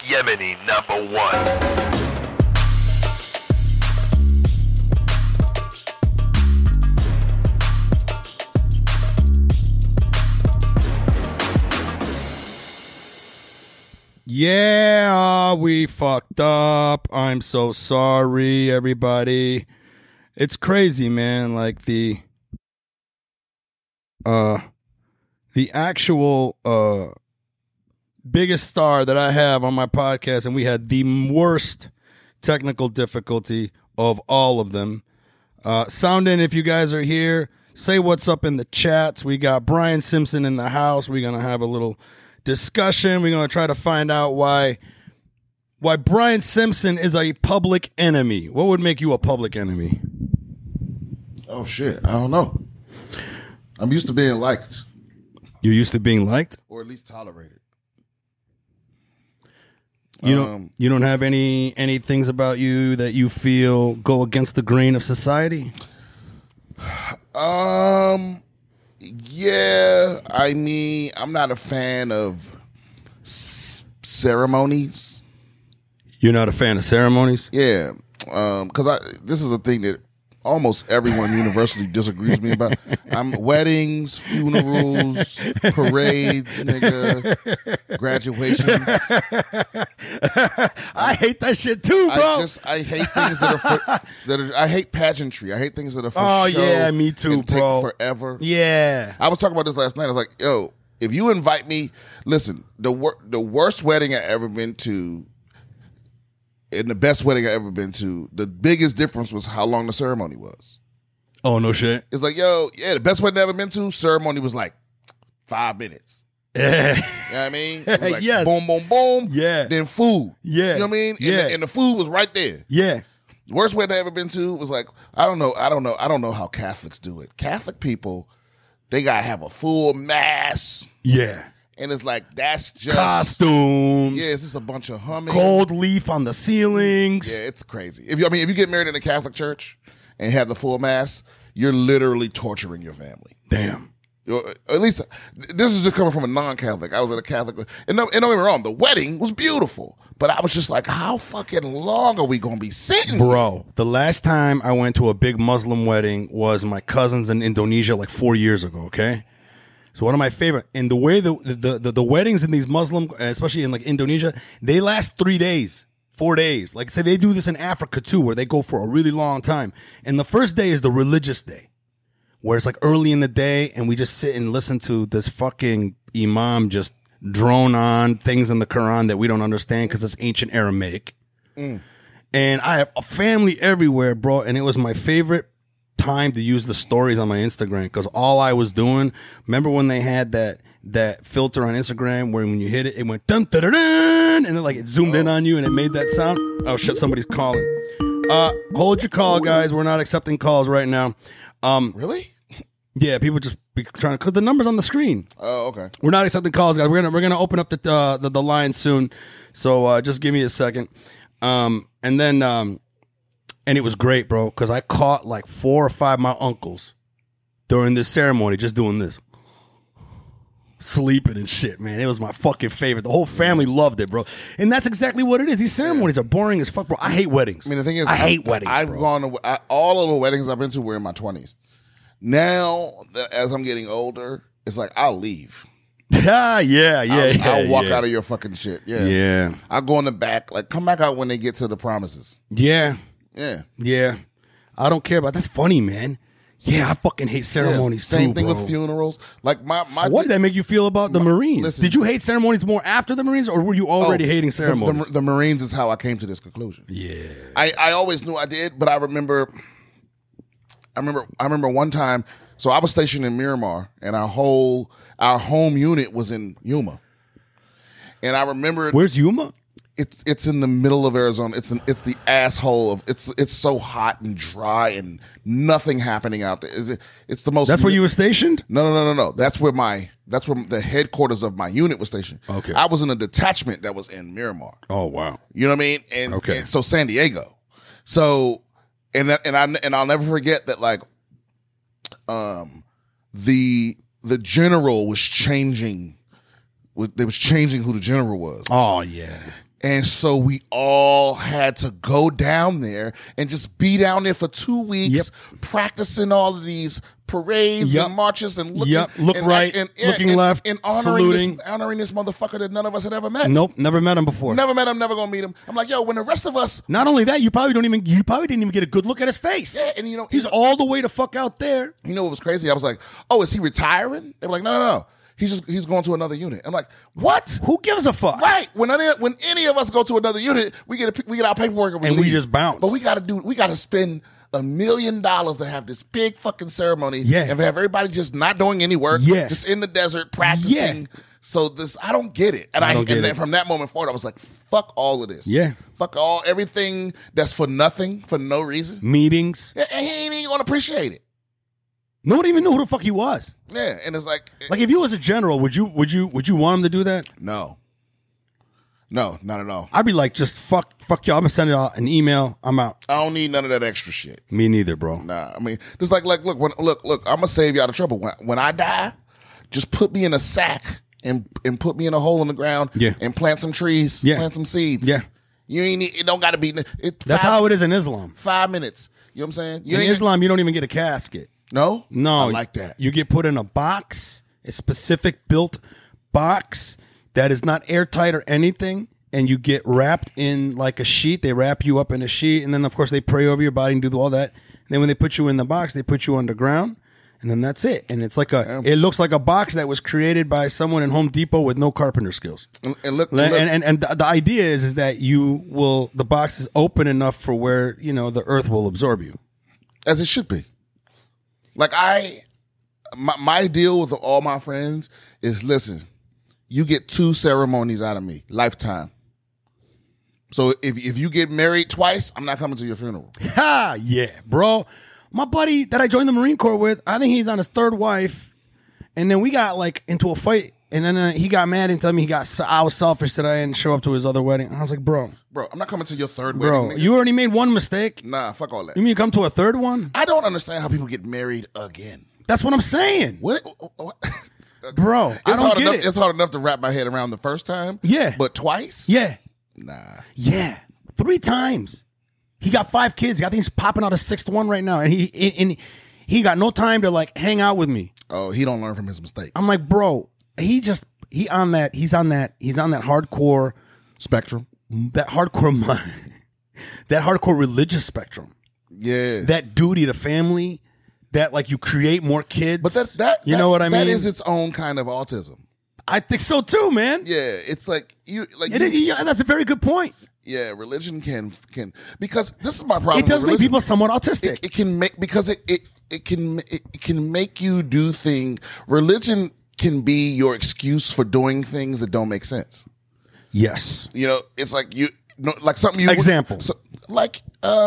Yemeni #1. Yeah, we fucked up. I'm so sorry, everybody. It's crazy, man. Like the actual biggest star that I have on my podcast, and we had the worst technical difficulty of all of them. Sound in if you guys are here. Say what's up in the chats. We got Brian Simpson in the house. We're gonna have a little discussion. We're going to try to find out why Brian Simpson is a public enemy. What would make you a public enemy? Oh, shit. I don't know. I'm used to being liked. You're used to being liked? Or at least tolerated. You don't have any things about you that you feel go against the grain of society? Yeah, I mean, I'm not a fan of ceremonies. You're not a fan of ceremonies? Yeah, because this is a thing that almost everyone universally disagrees with me about. Weddings, funerals, parades, nigga, graduations. I hate that shit too, bro. I hate things that are I hate pageantry. I hate things that are for oh show yeah, me too, and bro. Take forever. Yeah, I was talking about this last night. I was like, yo, if you invite me, listen, the worst wedding I ever been to. And the best wedding I ever been to, the biggest difference was how long the ceremony was. Oh, no shit. It's like, yo, yeah, the best wedding I ever been to, ceremony was like 5 minutes. Yeah. You know what I mean? It was like yes. boom, boom, boom. Yeah. Then food. Yeah. You know what I mean? Yeah. And the food was right there. Yeah. Worst wedding I ever been to was like, I don't know how Catholics do it. Catholic people, they gotta have a full mass. Yeah. And it's like, that's just costumes. Yeah, it's just a bunch of humming. Gold leaf on the ceilings. Yeah, it's crazy. If you get married in a Catholic church and have the full mass, you're literally torturing your family. Damn. At least this is just coming from a non-Catholic. I was at a Catholic, and don't get me wrong, the wedding was beautiful, but I was just like, how fucking long are we gonna be sitting, bro? The last time I went to a big Muslim wedding was my cousin's in Indonesia, like 4 years ago. Okay. So one of my favorite, and the way the weddings in these Muslim, especially in like Indonesia, they last 3 days, 4 days. Like say they do this in Africa too, where they go for a really long time. And the first day is the religious day, where it's like early in the day, and we just sit and listen to this fucking imam just drone on things in the Quran that we don't understand because it's ancient Aramaic. And I have a family everywhere, bro, and it was my favorite time to use the stories on my Instagram because all I was doing, remember when they had that filter on Instagram where when you hit it, it went dun dun dun, dun and it zoomed in on you and it made that sound? Oh shit, somebody's calling. Hold your call, guys. We're not accepting calls right now. Really? Yeah, people just be trying to, cause the number's on the screen. Oh, okay. We're not accepting calls, guys. We're gonna open up the line soon. So just give me a second. And it was great, bro, because I caught like 4 or 5 of my uncles during this ceremony just doing this. Sleeping and shit, man. It was my fucking favorite. The whole family loved it, bro. And that's exactly what it is. These ceremonies are boring as fuck, bro. I hate weddings. I mean, the thing is, I hate weddings, I've bro. gone to all of the weddings I've been to were in my 20s. Now, as I'm getting older, it's like, I'll leave. I'll walk out of your fucking shit. Yeah. I'll go in the back. Like, come back out when they get to the promises. Yeah. Yeah. I don't care about that's funny, man. Yeah, I fucking hate ceremonies too, Same thing bro. with funerals. Like my what did that make you feel about the Marines? Listen, did you hate ceremonies more after the Marines, or were you already hating ceremonies? The Marines is how I came to this conclusion. Yeah. I always knew I did, but I remember one time. So I was stationed in Miramar, and our home unit was in Yuma. And I remember, where's Yuma? It's in the middle of Arizona. It's the asshole of it's so hot and dry and nothing happening out there. It's the most. That's where you were stationed? No. That's where the headquarters of my unit was stationed. Okay. I was in a detachment that was in Miramar. Oh wow. You know what I mean? And so San Diego. So and I'll never forget that the general was changing. They was changing who the general was. Oh yeah. And so we all had to go down there and just be down there for 2 weeks, practicing all of these parades and marches and looking looking left, and saluting, honoring this motherfucker that none of us had ever met. Nope, never met him before. Never met him, never gonna meet him. I'm like, yo, when the rest of us, not only that, you probably didn't even get a good look at his face. Yeah, and he's all the way to fuck out there. You know what was crazy? I was like, oh, is he retiring? They were like, no. He's going to another unit. I'm like, what? Who gives a fuck? Right. When any of us go to another unit, we get our paperwork and we just bounce. But we gotta spend $1 million to have this big fucking ceremony. Yeah. And have everybody just not doing any work. Yeah. Just in the desert practicing. Yeah. So I don't get it. And then from that moment forward, I was like, fuck all of this. Yeah. Fuck everything that's for nothing, for no reason. Meetings. And he ain't even gonna appreciate it. Nobody even knew who the fuck he was. Yeah, and it's like if you was a general, would you want him to do that? No, not at all. I'd be like, just fuck y'all. I'm gonna send out an email. I'm out. I don't need none of that extra shit. Me neither, bro. Nah, I mean, just look. I'm gonna save y'all the trouble. When I die, just put me in a sack and put me in a hole in the ground. Yeah. And plant some trees. Yeah. Plant some seeds. Yeah. You ain't. It don't got to be. That's how it is in Islam. 5 minutes. You know what I'm saying? In Islam, you don't even get a casket. No? No. I like that. You get put in a box, a specific built box that is not airtight or anything, and you get wrapped in like a sheet. They wrap you up in a sheet, and then, of course, they pray over your body and do all that. And then when they put you in the box, they put you underground, and then that's it. And it's like it looks like a box that was created by someone in Home Depot with no carpenter skills. And the idea is that the box is open enough for where, the earth will absorb you. As it should be. Like my deal with all my friends is, listen, you get 2 ceremonies out of me, lifetime. So if you get married twice, I'm not coming to your funeral. Ha, yeah, bro. My buddy that I joined the Marine Corps with, I think he's on his 3rd wife, and then we got like into a fight, and then he got mad and told me I was selfish that I didn't show up to his other wedding. I was like, bro, I'm not coming to your 3rd wedding. Bro, you already made 1 mistake. Nah, fuck all that. You mean you come to a 3rd one? I don't understand how people get married again. That's what I'm saying. What? Bro, I don't get it. It's hard enough to wrap my head around the first time. Yeah. But twice? Yeah. Nah. Yeah. 3 times. He got 5 kids. I think he's popping out a 6th one right now. And he got no time to like hang out with me. Oh, he don't learn from his mistakes. I'm like, bro, he's on that hardcore spectrum. That hardcore religious spectrum. Yeah. That duty to family, that like you create more kids. But that you know what I mean? That is its own kind of autism. I think so too, man. Yeah, it's like that's a very good point. Yeah, religion can because this is my problem. It does make people somewhat autistic. It can make because it can make you do things. Religion can be your excuse for doing things that don't make sense. Yes. It's like like something you example. Like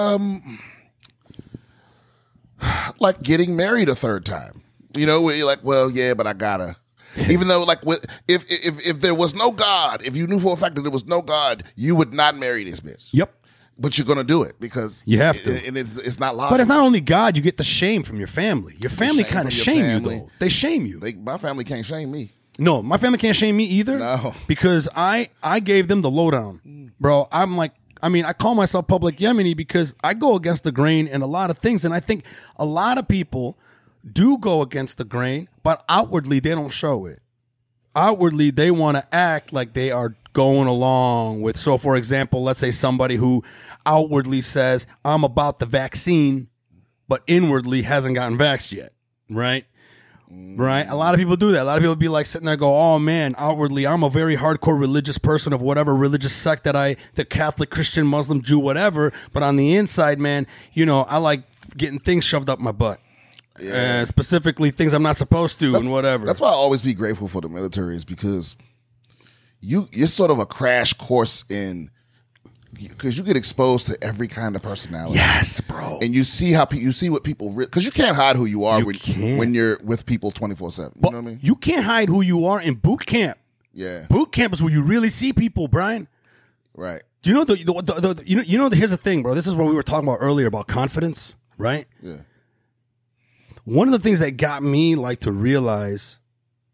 getting married a 3rd time. Where you're like, well, yeah, but I gotta. Even though, like, if there was no God, if you knew for a fact that there was no God, you would not marry this bitch. Yep. But you're gonna do it because you have to, and it's not logical. But it's not only God; you get the shame from your family. Your family kind of shame you, though. They shame you. My family can't shame me. No, my family can't shame me either. No, because I gave them the lowdown, bro. I'm like, I call myself public Yemeni because I go against the grain in a lot of things, and I think a lot of people do go against the grain, but outwardly they don't show it. Outwardly, they want to act like they are going along with. So, for example, let's say somebody who outwardly says, I'm about the vaccine, but inwardly hasn't gotten vaxxed yet, right? Right? A lot of people do that. A lot of people be like sitting there go, oh, man, outwardly, I'm a very hardcore religious person of whatever religious sect the Catholic, Christian, Muslim, Jew, whatever. But on the inside, man, I like getting things shoved up my butt. Yeah. Specifically things I'm not supposed to and whatever. That's why I always be grateful for the military is because you're sort of a crash course in because you get exposed to every kind of personality. Yes, bro. And you see what people because you can't hide who you are when you're with people 24/7. You know what I mean? You can't hide who you are in boot camp. Yeah, boot camp is where you really see people, Brian. Right. Do you know here's the thing, bro. This is what we were talking about earlier about confidence, right? Yeah. One of the things that got me like to realize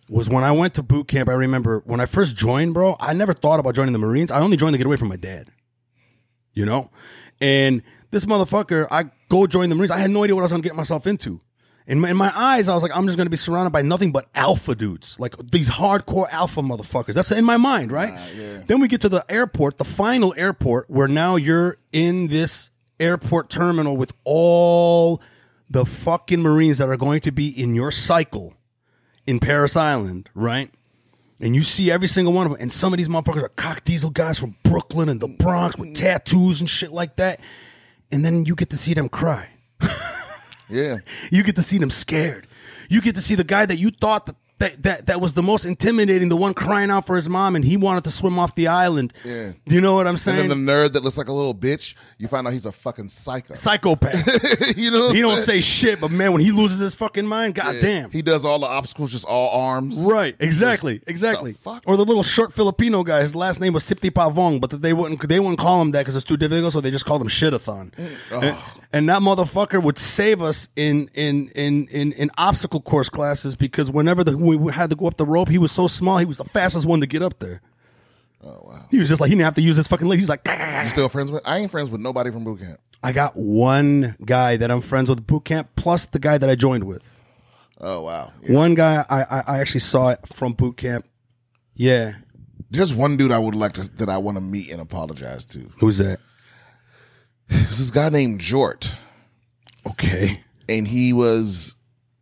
was when I went to boot camp. I remember when I first joined, bro, I never thought about joining the Marines. I only joined to get away from my dad, you know? And this motherfucker, I go join the Marines. I had no idea what I was going to get myself into. In my eyes, I was like, I'm just going to be surrounded by nothing but alpha dudes, like these hardcore alpha motherfuckers. That's in my mind, right? Yeah. Then we get to the airport, the final airport, where now you're in this airport terminal with all the fucking Marines that are going to be in your cycle in Paris Island, right? And you see every single one of them. And some of these motherfuckers are cock diesel guys from Brooklyn and the Bronx with tattoos and shit like that. And then you get to see them cry. Yeah. You get to see them scared. You get to see the guy that you thought that was the most intimidating, the one crying out for his mom, and he wanted to swim off the island. Yeah. Do you know what I'm saying? And then the nerd that looks like a little bitch, you find out he's a fucking Psychopath. You know what He I'm don't saying? say shit, but man, when he loses his fucking mind, goddamn. He does all the obstacles, just all arms. Right, exactly. The fuck? Or the little short Filipino guy, his last name was Sipti Pavong, but they wouldn't call him that because it's too difficult, so they just called him Shitathon. And that motherfucker would save us in obstacle course classes because whenever we had to go up the rope, he was so small, he was the fastest one to get up there. Oh, wow. He was just like, he didn't have to use his fucking leg. He was like, You still friends with? I ain't friends with nobody from boot camp. I got one guy that I'm friends with at boot camp, plus the guy that I joined with. Oh, wow. Yeah. One guy I actually saw it from boot camp. Yeah. There's one dude I would like to that I want to meet and apologize to. Who's that? There's this guy named Jort, Okay. and he was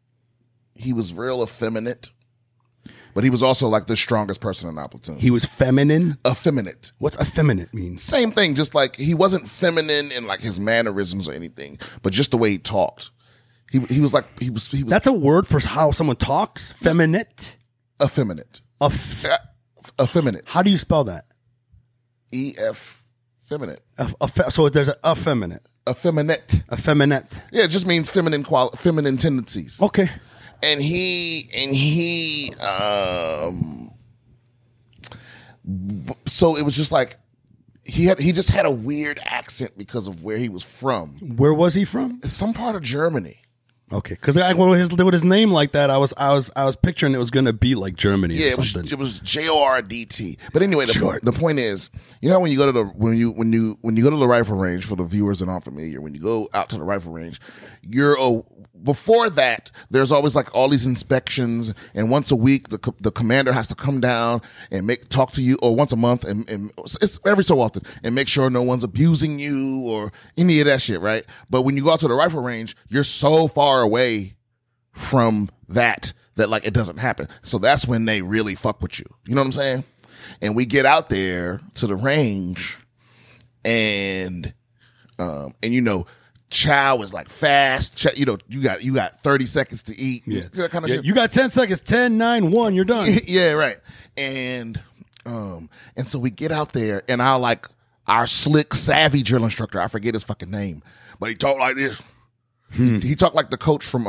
real effeminate, but he was also like the strongest person in our platoon. He was feminine. Effeminate. What's effeminate means? Same thing, just like he wasn't feminine in like his mannerisms or anything, but just the way he talked. He was like he was That's a word for how someone talks. Feminine. effeminate. Effeminate. How do you spell that? Feminine. So there's an effeminate. Effeminate. Effeminate. Yeah, it just means feminine tendencies. Okay. And he so it was just like he just had a weird accent because of where he was from. Where was he from? It's some part of Germany. Okay, because with his name like that, I was picturing it was going to be like Germany Yeah, or something. it was JORDT. But anyway, Sure. the point is, you know, when you go to the rifle range, for the viewers that aren't familiar, when you go out to the rifle range, before that, there's always like all these inspections, and once a week the commander has to come down and talk to you, or once a month, and it's every so often, and make sure no one's abusing you or any of that shit, right? But when you go out to the rifle range, you're so far away from that like it doesn't happen. So that's when they really fuck with you. You know what I'm saying? And we get out there to the range, and you know, chow is like fast. You know, you got 30 seconds to eat. Yeah. That kind of shit. You got 10 seconds. 10, 9, 1. You're done. Yeah, right. And so we get out there, and our slick, savvy drill instructor, I forget his fucking name, but he talked like this. He talked like the coach from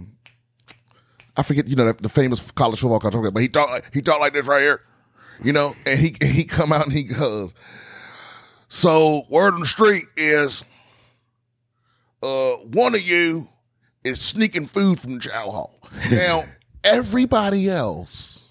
I forget, you know, the famous college football coach, but he talked like this right here, you know. And he come out and he goes, "So word on the street is, one of you is sneaking food from the chow hall." Now everybody else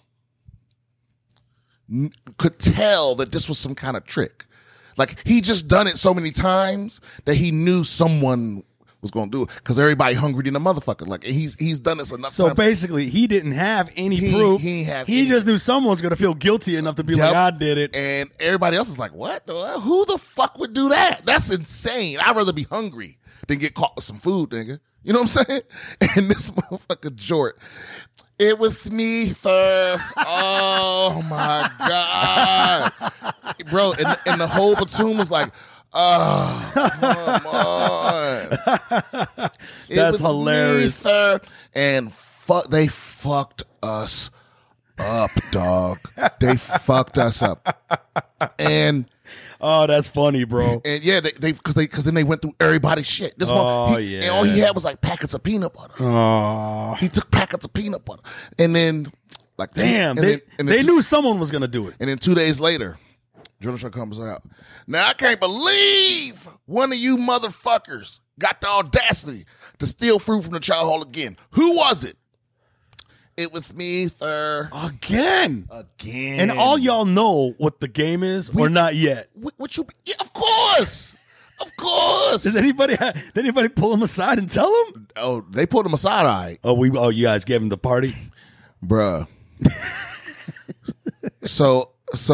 could tell that this was some kind of trick. Like, he just done it so many times that he knew someone was going to do it, because everybody hungry than a motherfucker. Like, he's done this enough So times. basically, he didn't have any proof. He just knew someone's going to feel guilty enough to be like, I did it. And everybody else is like, what? Who the fuck would do that? That's insane. I'd rather be hungry than get caught with some food, nigga. You know what I'm saying? And this motherfucker Jort, "It was me, sir." Oh my God. Bro, and the whole platoon was like, "Oh, come on." That's hilarious. Me, sir. And they fucked us up, dog. They fucked us up. And oh, that's funny, bro. And yeah, because then they went through everybody's shit. And all he had was like packets of peanut butter. Oh, He took packets of peanut butter, and then like damn, they knew someone was gonna do it. And then 2 days later, Jonas comes out. "Now I can't believe one of you motherfuckers got the audacity to steal fruit from the chow hall again. Who was it?" it with me, sir. Again. Again. And all y'all know what the game is, or not yet? What you? Yeah, of course. Of course. Did anybody pull him aside and tell him? Oh, they pulled him aside, all right. Oh, you guys gave him the party? Bruh. So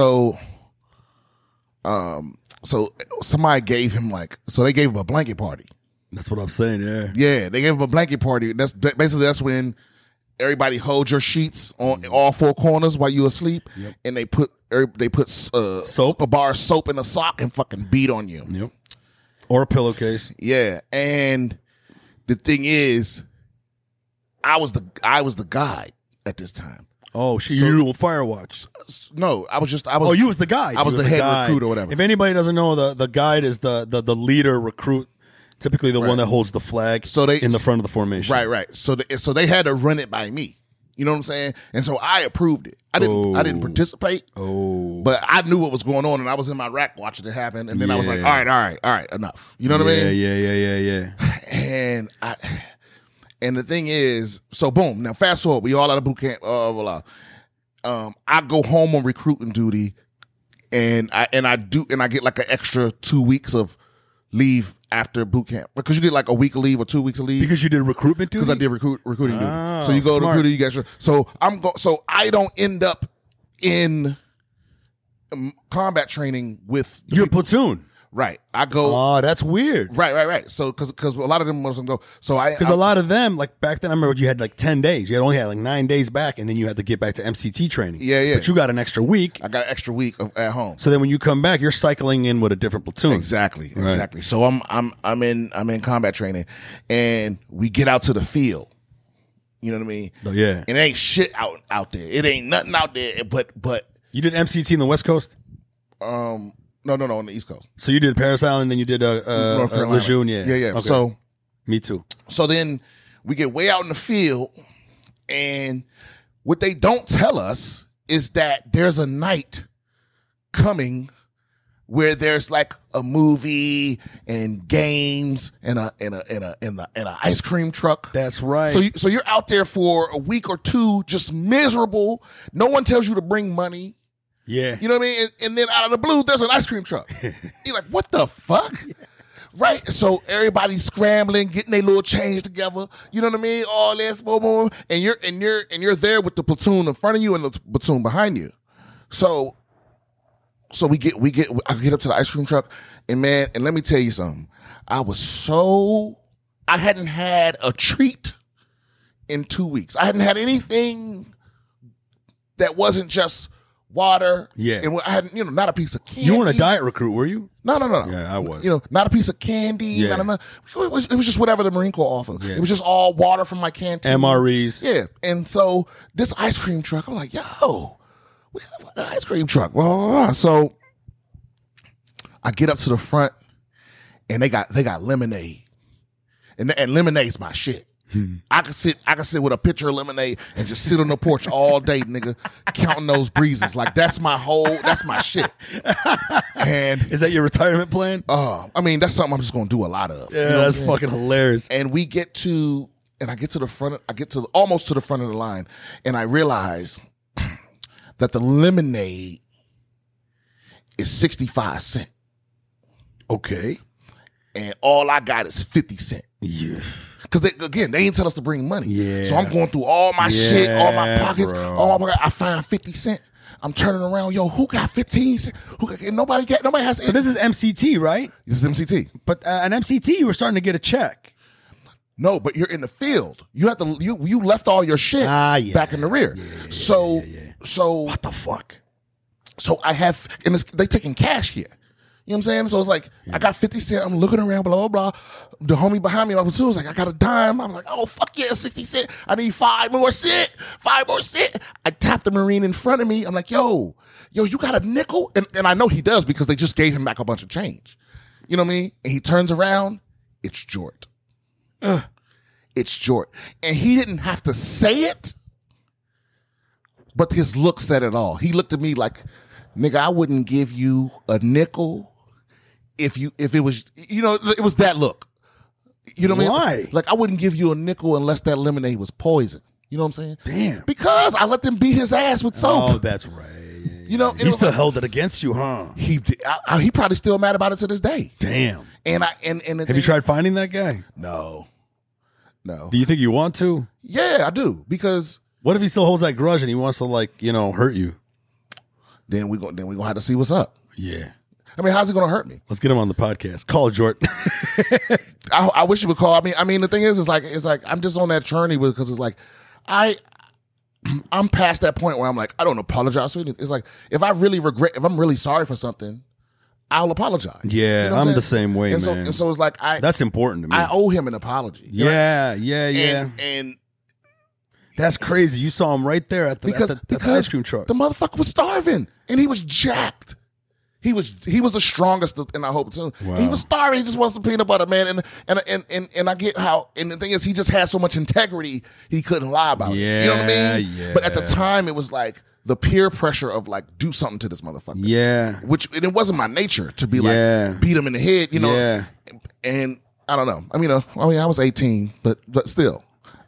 somebody gave him they gave him a blanket party. That's what I'm saying, yeah. Yeah, they gave him a blanket party. That's when everybody holds your sheets on all four corners while you asleep, and they put Soap? a bar of soap in a sock and fucking beat on you. Yep. Or a pillowcase. Yeah, and the thing is, I was the guide at this time. Oh, shit, you were doing Firewatch. No, I was. You was the guide. I was the head recruit or whatever. If anybody doesn't know, the guide is the leader recruit, typically the one that holds the flag in the front of the formation. Right. So they had to run it by me. You know what I'm saying? And so I approved it. I didn't participate. Oh. But I knew what was going on, and I was in my rack watching it happen. And then I was like, all right, enough. You know what I mean? Yeah. And the thing is, so boom. Now fast forward, we all out of boot camp. I go home on recruiting duty, and I get like an extra 2 weeks of leave after boot camp, because you get like a week of leave or 2 weeks of leave because you did recruitment duty. Because I did recruiting duty. So you go to recruiting, you get extra. So So I don't end up in combat training with your platoon. Right. I go. Oh, that's weird. Right. So, because a lot of them Muslims go. So because a lot of them, like back then, I remember you had like 10 days. You only had like 9 days back, and then you had to get back to MCT training. Yeah. But you got an extra week. I got an extra week at home. So then when you come back, you're cycling in with a different platoon. Exactly. So I'm in combat training, and we get out to the field. You know what I mean? Oh, yeah. And it ain't shit out there. It ain't nothing out there. But you did MCT in the West Coast. No, on the East Coast. So you did Paris Island, then you did North Carolina. Lejeune, Yeah. Okay. So me too. So then we get way out in the field, and what they don't tell us is that there's a night coming where there's like a movie and games and a ice cream truck. That's right. So you're out there for a week or two, just miserable. No one tells you to bring money. Yeah. You know what I mean? And then out of the blue, there's an ice cream truck. You're like, what the fuck? Yeah. Right? So everybody's scrambling, getting their little change together. You know what I mean? All this, boom, boom. And you're there with the platoon in front of you and the platoon behind you. So I get up to the ice cream truck, and man, and let me tell you something. I hadn't had a treat in 2 weeks. I hadn't had anything that wasn't just water. Yeah. And I had, not a piece of candy. You weren't a diet recruit, were you? No. Yeah, I was. Not a piece of candy. Yeah. It was just whatever the Marine Corps offered. Yeah. It was just all water from my canteen. MREs. Yeah. And so this ice cream truck, I'm like, yo, we got an ice cream truck. Blah, blah, blah. So I get up to the front, and they got lemonade. And lemonade's my shit. I could sit with a pitcher of lemonade and just sit on the porch all day, nigga, counting those breezes. Like that's my shit. And is that your retirement plan? I mean, that's something I'm just gonna do a lot of. Yeah, that's fucking hilarious. And I get to the front, almost to the front of the line, and I realize that the lemonade is 65 cents. Okay. And all I got is 50 cents. Yeah. Because they ain't tell us to bring money. Yeah. So I'm going through all my shit, all my pockets, bro. all my pockets. I find 50 cents. I'm turning around. Yo, who got 15 cents? Nobody has. But this is MCT, right? This is MCT. But an MCT, you were starting to get a check. No, but you're in the field. You have to. You left all your shit back in the rear. So what the fuck? So I have, and they taking cash here. You know what I'm saying? So it's like, I got 50 cents. I'm looking around, blah, blah, blah. The homie behind me, I was like, I got a dime. I'm like, oh, fuck yeah, 60 cents. I need 5 more cents. 5 more cents. I tapped the Marine in front of me. I'm like, yo, you got a nickel? And I know he does because they just gave him back a bunch of change. You know what I mean? And he turns around. It's Jort. It's Jort. And he didn't have to say it, but his look said it all. He looked at me like, nigga, I wouldn't give you a nickel if it was, it was that look. You know what I mean? Why? Like, I wouldn't give you a nickel unless that lemonade was poison. You know what I'm saying? Damn. Because I let them beat his ass with soap. Oh, that's right. You know, he still held it against you, huh? He probably still mad about it to this day. Damn. And have you tried finding that guy? No. Do you think you want to? Yeah, I do. Because what if he still holds that grudge and he wants to hurt you? Then we gonna have to see what's up. Yeah. I mean, how's he gonna hurt me? Let's get him on the podcast. Call Jordan. I wish he would call. I mean, the thing is like I'm just on that journey because it's like I'm past that point where I'm like, I don't apologize for it. It's like if I'm really sorry for something, I'll apologize. Yeah, you know I'm the same way, and man. So it's like that's important to me. I owe him an apology. Yeah. And that's crazy. You saw him right there at the ice cream truck. The motherfucker was starving and he was jacked. He was the strongest in the whole platoon. Wow. He was starving. He just wants some peanut butter, man. And I get how. And the thing is, he just had so much integrity. He couldn't lie about it. You know what I mean? Yeah. But at the time, it was like the peer pressure of like do something to this motherfucker. Yeah. And it wasn't my nature to be like beat him in the head. You know. Yeah. And I don't know. I mean, I was 18, but still,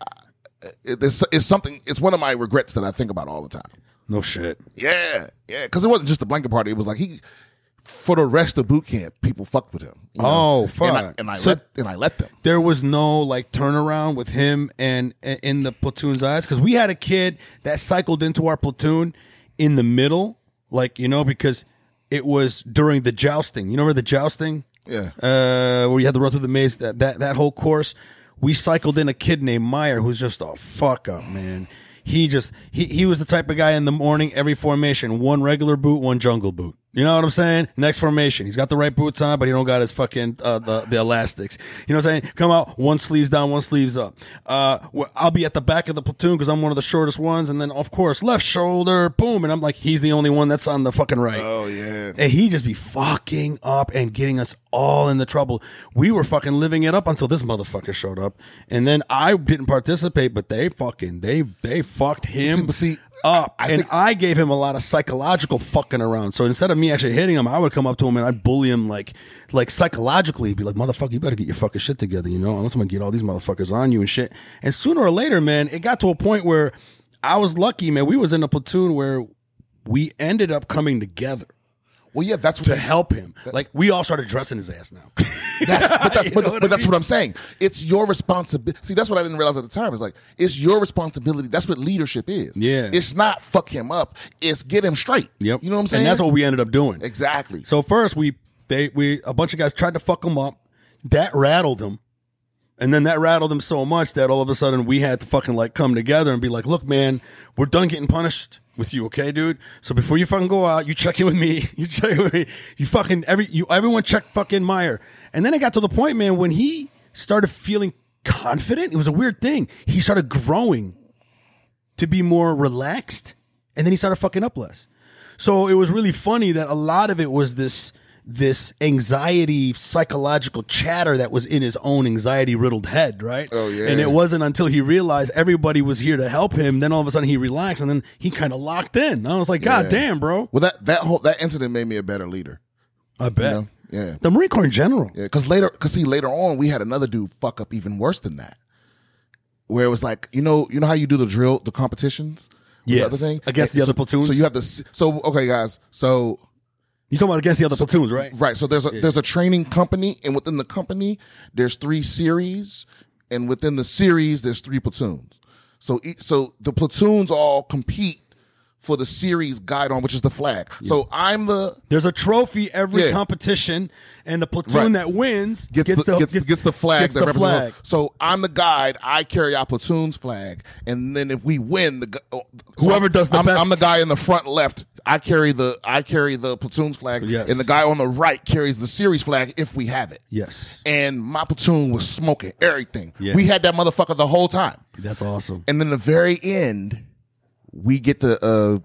it's something. It's one of my regrets that I think about all the time. No shit. Yeah. Because it wasn't just the blanket party. It was like for the rest of boot camp, people fucked with him. You know? Oh, fuck. And I let them. There was no turnaround with him and in the platoon's eyes, because we had a kid that cycled into our platoon in the middle, because it was during the jousting. You know where the jousting? Yeah. Where you had to run through the maze. That whole course. We cycled in a kid named Meyer, who's just a fuck up, man. He was the type of guy in the morning, every formation, one regular boot, one jungle boot. You know what I'm saying? Next formation, he's got the right boots on, but he don't got his fucking the elastics. You know what I'm saying? Come out, one sleeve's down, one sleeve's up. I'll be at the back of the platoon because I'm one of the shortest ones, and then of course left shoulder, boom, and I'm like, he's the only one that's on the fucking right. Oh yeah. And he just be fucking up and getting us all into trouble. We were fucking living it up until this motherfucker showed up, and then I didn't participate, but they fucked him up. I gave him a lot of psychological fucking around. So instead of me actually hitting him, I would come up to him and I'd bully him like psychologically, be like, motherfucker, you better get your fucking shit together, unless I'm gonna get all these motherfuckers on you and shit. And sooner or later, man, it got to a point where I was lucky, man. We was in a platoon where we ended up coming together. Well, yeah, that's to help him. We all started dressing his ass now. That's what I'm saying. It's your responsibility. See, that's what I didn't realize at the time. It's like, it's your responsibility. That's what leadership is. Yeah. It's not fuck him up. It's get him straight. Yep. You know what I'm saying? And that's what we ended up doing. Exactly. So first, we a bunch of guys tried to fuck him up. That rattled him. And then that rattled him so much that all of a sudden we had to fucking come together and be like, look, man, we're done getting punished with you, okay, dude? So before you fucking go out, you check in with me. You fucking everyone check fucking Meyer. And then it got to the point, man, when he started feeling confident. It was a weird thing. He started growing to be more relaxed, and then he started fucking up less. So it was really funny that a lot of it was this anxiety, psychological chatter that was in his own anxiety-riddled head, right? Oh, yeah. And it wasn't until he realized everybody was here to help him, then all of a sudden he relaxed, and then he kind of locked in. I was like, God damn, bro. Well, that incident made me a better leader. I bet. You know? Yeah. The Marine Corps in general. Yeah, because later on, we had another dude fuck up even worse than that. Where it was like, you know how you do the drill, the competitions? Yes. Against the other platoons? So you have okay, guys, so... You're talking about against the other platoons, right? Right. So there's a training company, and within the company, there's 3 series, and within the series, there's 3 platoons. So the platoons all compete for the series guidon, which is the flag. Yeah. So there's a trophy every competition, and the platoon that wins gets the flag. Gets the flag. So I'm the guide. I carry our platoon's flag, and then if we win, whoever does the best. I'm the guy in the front left. I carry the platoon's flag, yes. And the guy on the right carries the series flag if we have it. Yes. And my platoon was smoking everything. Yeah. We had that motherfucker the whole time. That's awesome. And then the very end, we get to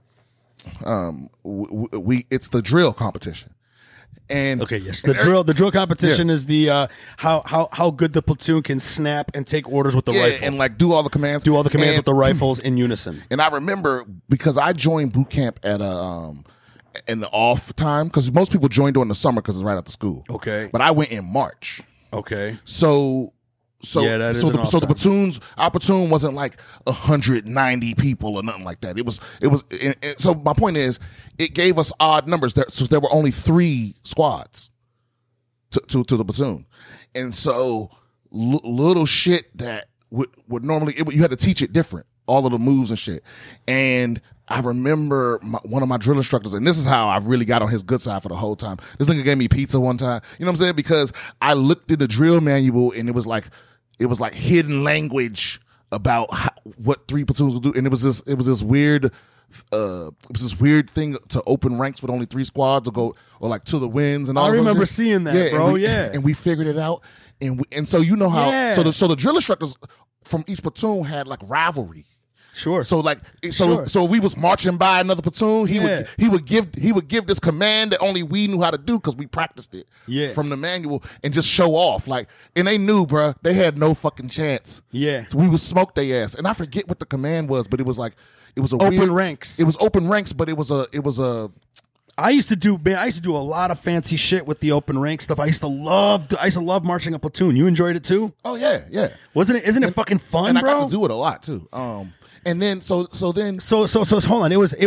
it's the drill competition. And okay, yes, the drill competition is the how good the platoon can snap and take orders with the rifle, and do all the commands, with the rifles in unison. And I remember because I joined boot camp at in the off time, because most people join during the summer because it's right after school. Okay, but I went in March. Okay, so So, Yeah, that is so an the off time. platoons, our platoon wasn't like 190 people or nothing like that. It was. And so my point is, it gave us odd numbers. So there were only 3 squads to the platoon, and so little shit that would normally you had to teach it different, all of the moves and shit. And I remember one of my drill instructors, and this is how I really got on his good side for the whole time. This nigga gave me pizza one time. You know what I'm saying? Because I looked at the drill manual and it was like hidden language about what 3 platoons would do, and it was this weird thing to open ranks with only 3 squads or like to the winds and all. I this remember shit. seeing that, bro. And we figured it out, and so you know how Yeah. so the drill instructors from each platoon had like rivalry. Sure. So like Sure. so we was marching by another platoon. He Yeah. would give this command that only we knew how to do because we practiced it from the manual and just show off and they knew, bruh, they had no fucking chance. Yeah. So we would smoke their ass, and I forget what the command was, but it was a Open weird, ranks. It was open ranks, but it was a. I used to do a lot of fancy shit with the open rank stuff. I used to love marching a platoon. You enjoyed it too? Oh yeah. Isn't it fucking fun, And bro? I got to do it a lot too. And then so then So hold on. Was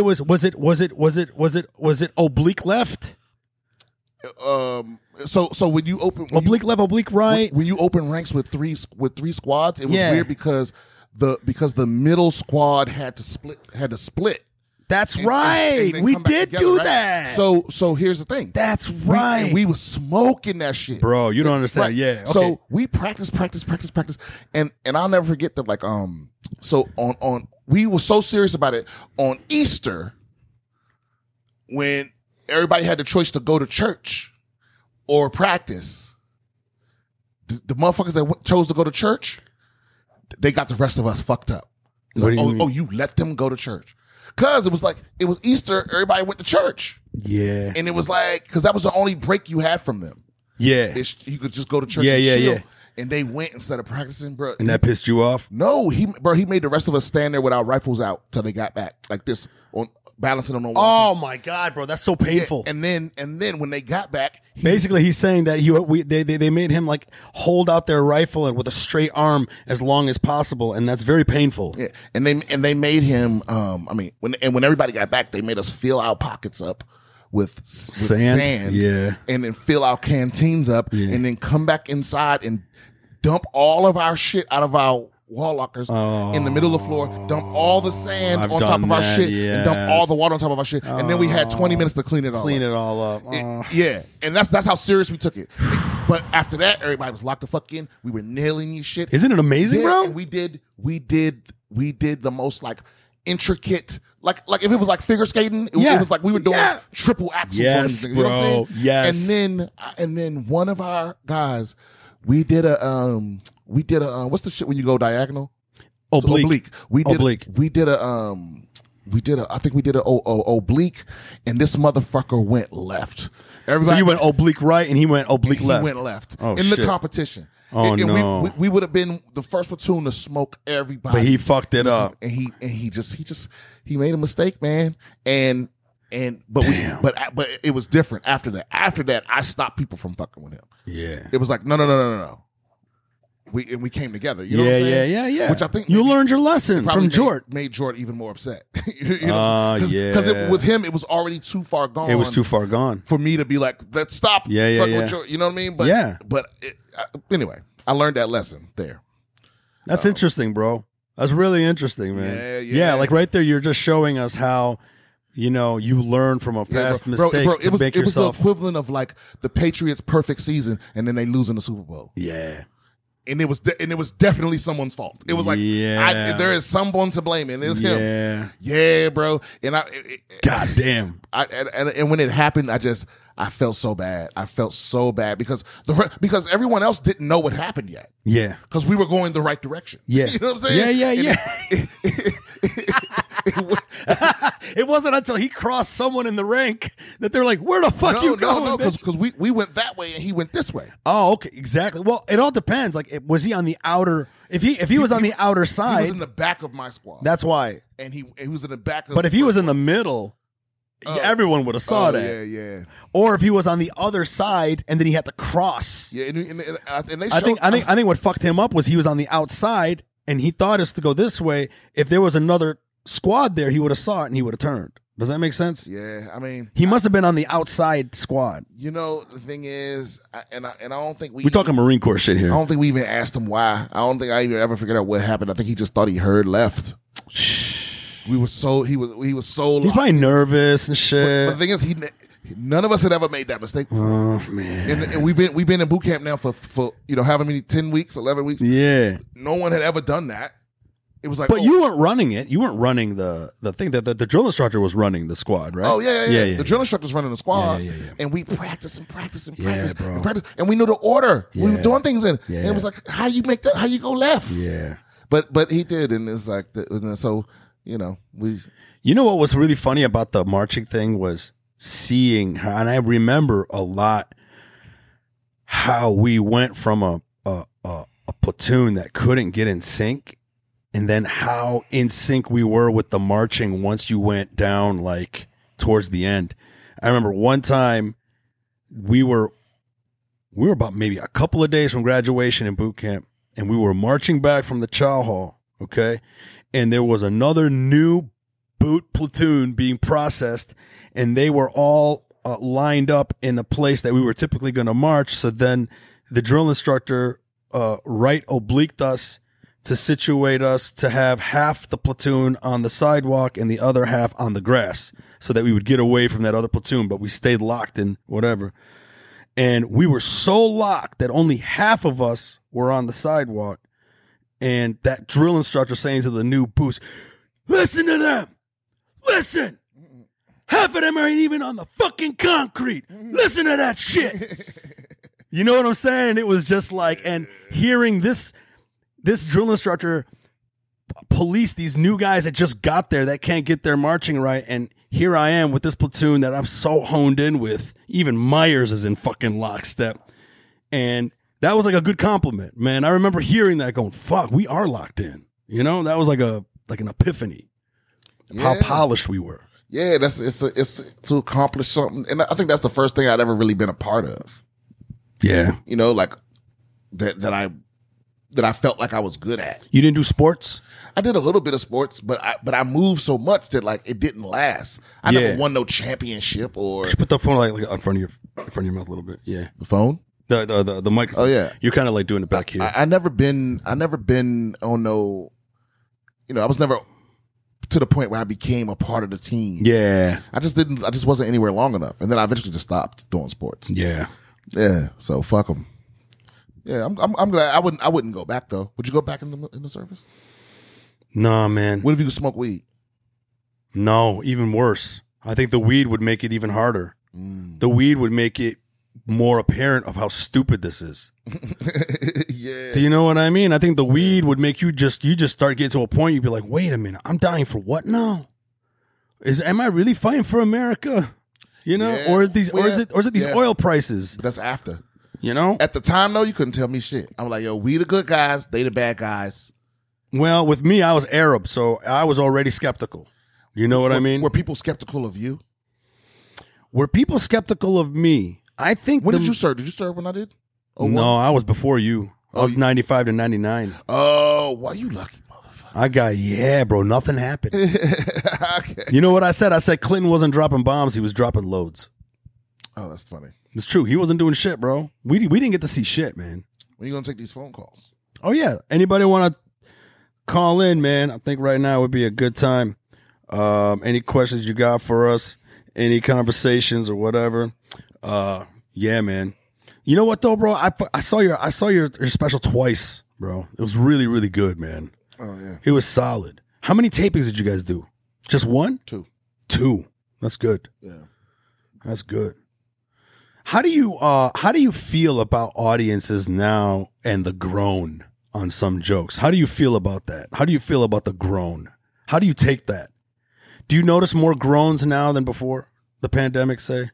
it oblique left? So when you open Oblique left, oblique right. when you open ranks with three squads, it was Yeah. weird because the middle squad had to split. That's and right. then We come back did together, do right? that. So here's the thing. That's right. We was smoking that shit, Bro, you don't understand. Right. Yeah. Okay. So we practice, and I'll never forget that. Like so on we were so serious about it on Easter when everybody had the choice to go to church or practice. The motherfuckers that chose to go to church, they got the rest of us fucked up. It's What like, do you mean? you let them go to church. Cause it was Easter, everybody went to church. Yeah. And it was like, cause that was the only break you had from them. Yeah. You could just go to church Yeah, and yeah, chill. yeah. And they went instead of practicing, bro. And that pissed you off? No, he made the rest of us stand there with our rifles out till they got back. Like this, on balancing them on one. Oh my God, bro. That's so painful. And then when they got back, Basically, he's saying that they made him like hold out their rifle and with a straight arm as long as possible, and that's very painful. yeah, and they made him. When everybody got back, they made us fill our pockets up with sand, Yeah. and then fill our canteens up, and then come back inside and dump all of our shit out of our wall lockers in the middle of the floor, dump all the sand I've on top done of our that, shit, and dump all the water on top of our shit, and then we had 20 minutes to clean it all up. Yeah, and that's how serious we took it. But after that, everybody was locked the fuck in. We were nailing these shit. Isn't it amazing, Yeah, bro? and we did the most like intricate, like if it was like figure skating, it was like we were doing triple axels. Yes, on these things, you know what I'm bro. saying? Yes. And then one of our guys, we did a what's the shit when you go diagonal? Oblique. We did Oblique. I think we did a oblique, and this motherfucker went left. So you went oblique right and he went oblique he left. went left Oh, in shit. the competition. Oh, and no. we would have been the first platoon to smoke everybody. But he fucked it up. and he made a mistake, man. But it was different after that. After that, I stopped people from fucking with him. Yeah. It was like no. We came together. You know what I'm saying? Yeah. Which I think you maybe- learned your lesson probably from Jort. made Jordan even more upset. Because yeah. with him, it was already too far gone. It was too far gone. for me to be like, let's stop. Yeah. fucking with Jordan. You know what I mean? But Yeah. Anyway, I learned that lesson there. That's interesting, bro. That's really interesting, man. Yeah. Like right there, you're just showing us how, you learn from a past mistake to make it yourself. was the equivalent of like the Patriots' perfect season, and then they lose in the Super Bowl. Yeah. And it was definitely someone's fault. It was like, Yeah. there is someone to blame, and it's him. Yeah. Yeah, bro. And God damn. and when it happened, I felt so bad. I felt so bad because everyone else didn't know what happened yet. Yeah. Because we were going the right direction. Yeah. You know what I'm saying? Yeah. It wasn't until he crossed someone in the rank that they're like, where the fuck you going? No, bitch? because we went that way and he went this way. Oh, okay. Exactly. Well, it all depends. Like, was he on the outer? If he was on the outer He side, was in the back of my squad. That's why. And he was in the back of. But if he was in the middle, everyone would have saw that. Yeah. Or if he was on the other side and then he had to cross. Yeah, and they I showed, think what fucked him up was he was on the outside and he thought us to go this way. If there was another squad there, he would have saw it and he would have turned. Does that make sense? Yeah, I mean, He must have been on the outside squad. you know, the thing is, I don't think We're talking Marine Corps shit I here. don't think we even asked him why. I don't think I even ever figured out what happened. I think he just thought he heard left. He was so He's locked. probably nervous and But shit. the thing is, none of us had ever made that mistake before. Oh man. And we've been in boot camp now for however many 10 weeks, 11 weeks. Yeah. No one had ever done that. It was like, But you weren't running it. You weren't running the thing that the drill instructor was running the squad, right? oh yeah. The drill instructor's running the squad, Yeah. and we practice and Yeah, bro. and we knew the order. We were Yeah. doing things in, Yeah. and it was like, how you make that? How you go left? Yeah. But he did, and it's like, so we. You know what was really funny about the marching thing was seeing how, and I remember a lot how we went from a platoon that couldn't get in sync, and then how in sync we were with the marching once you went down like towards the end. I remember one time we were about maybe a couple of days from graduation in boot camp, and we were marching back from the chow hall, okay? And there was another new boot platoon being processed, and they were all lined up in a place that we were typically going to march. So then the drill instructor right obliqued us to situate us to have half the platoon on the sidewalk and the other half on the grass so that we would get away from that other platoon, but we stayed locked in whatever. And we were so locked that only half of us were on the sidewalk. And that drill instructor saying to the new boots, listen to them. Listen. Half of them ain't even on the fucking concrete. Listen to that shit. You know what I'm saying? It was just like, and hearing this drill instructor police these new guys that just got there that can't get their marching right. And here I am with this platoon that I'm so honed in with. Even Myers is in fucking lockstep. And that was like a good compliment, man. I remember hearing that going, fuck, we are locked in. You know, that was like an epiphany of how polished we were. Yeah, it's to accomplish something. And I think that's the first thing I'd ever really been a part of. Yeah. You know, like that I felt like I was good at. You didn't do sports? I did a little bit of sports, but I moved so much that like it didn't last. I never won no championship or. Just put the phone like in front of your mouth a little bit. Yeah. The phone? The microphone. Oh yeah. You're kind of like doing it back here. I never been on no, I was never to the point where I became a part of the team. Yeah. I just wasn't anywhere long enough. And then I eventually just stopped doing sports. Yeah. Yeah. So fuck them. Yeah. I'm glad I wouldn't go back though. Would you go back in the service? Nah, man. What if you could smoke weed? No, even worse. I think the weed would make it even harder. The weed would make it more apparent of how stupid this is. Yeah. Do you know what I mean? I think the weed would make you just start getting to a point you'd be like, wait a minute, I'm dying for what now? Am I really fighting for America? You know, Yeah. or is it these Yeah. oil prices? But that's after. You know? At the time though, you couldn't tell me shit. I'm like, yo, we the good guys, they the bad guys. Well, with me, I was Arab, so I was already skeptical. You know what I mean? Were people skeptical of you? Were people skeptical of me? I think. When did you serve? Did you serve when I did? Oh, No, I was before you. I was 95 to 99. Oh, why you lucky, motherfucker? Bro, nothing happened. Okay. You know what I said? I said Clinton wasn't dropping bombs. He was dropping loads. Oh, that's funny. It's true. He wasn't doing shit, bro. We didn't get to see shit, man. When are you going to take these phone calls? Oh, yeah. Anybody want to call in, man? I think right now would be a good time. Any questions you got for us? Any conversations or whatever? Yeah, man. You know what though, bro? I saw your special twice, bro. It was really, really good, man. Oh, yeah. It was solid. How many tapings did you guys do? Just one? Two. That's good. Yeah. That's good. How do you feel about audiences now and the groan on some jokes? How do you feel about that? How do you feel about the groan? How do you take that? Do you notice more groans now than before the pandemic, say?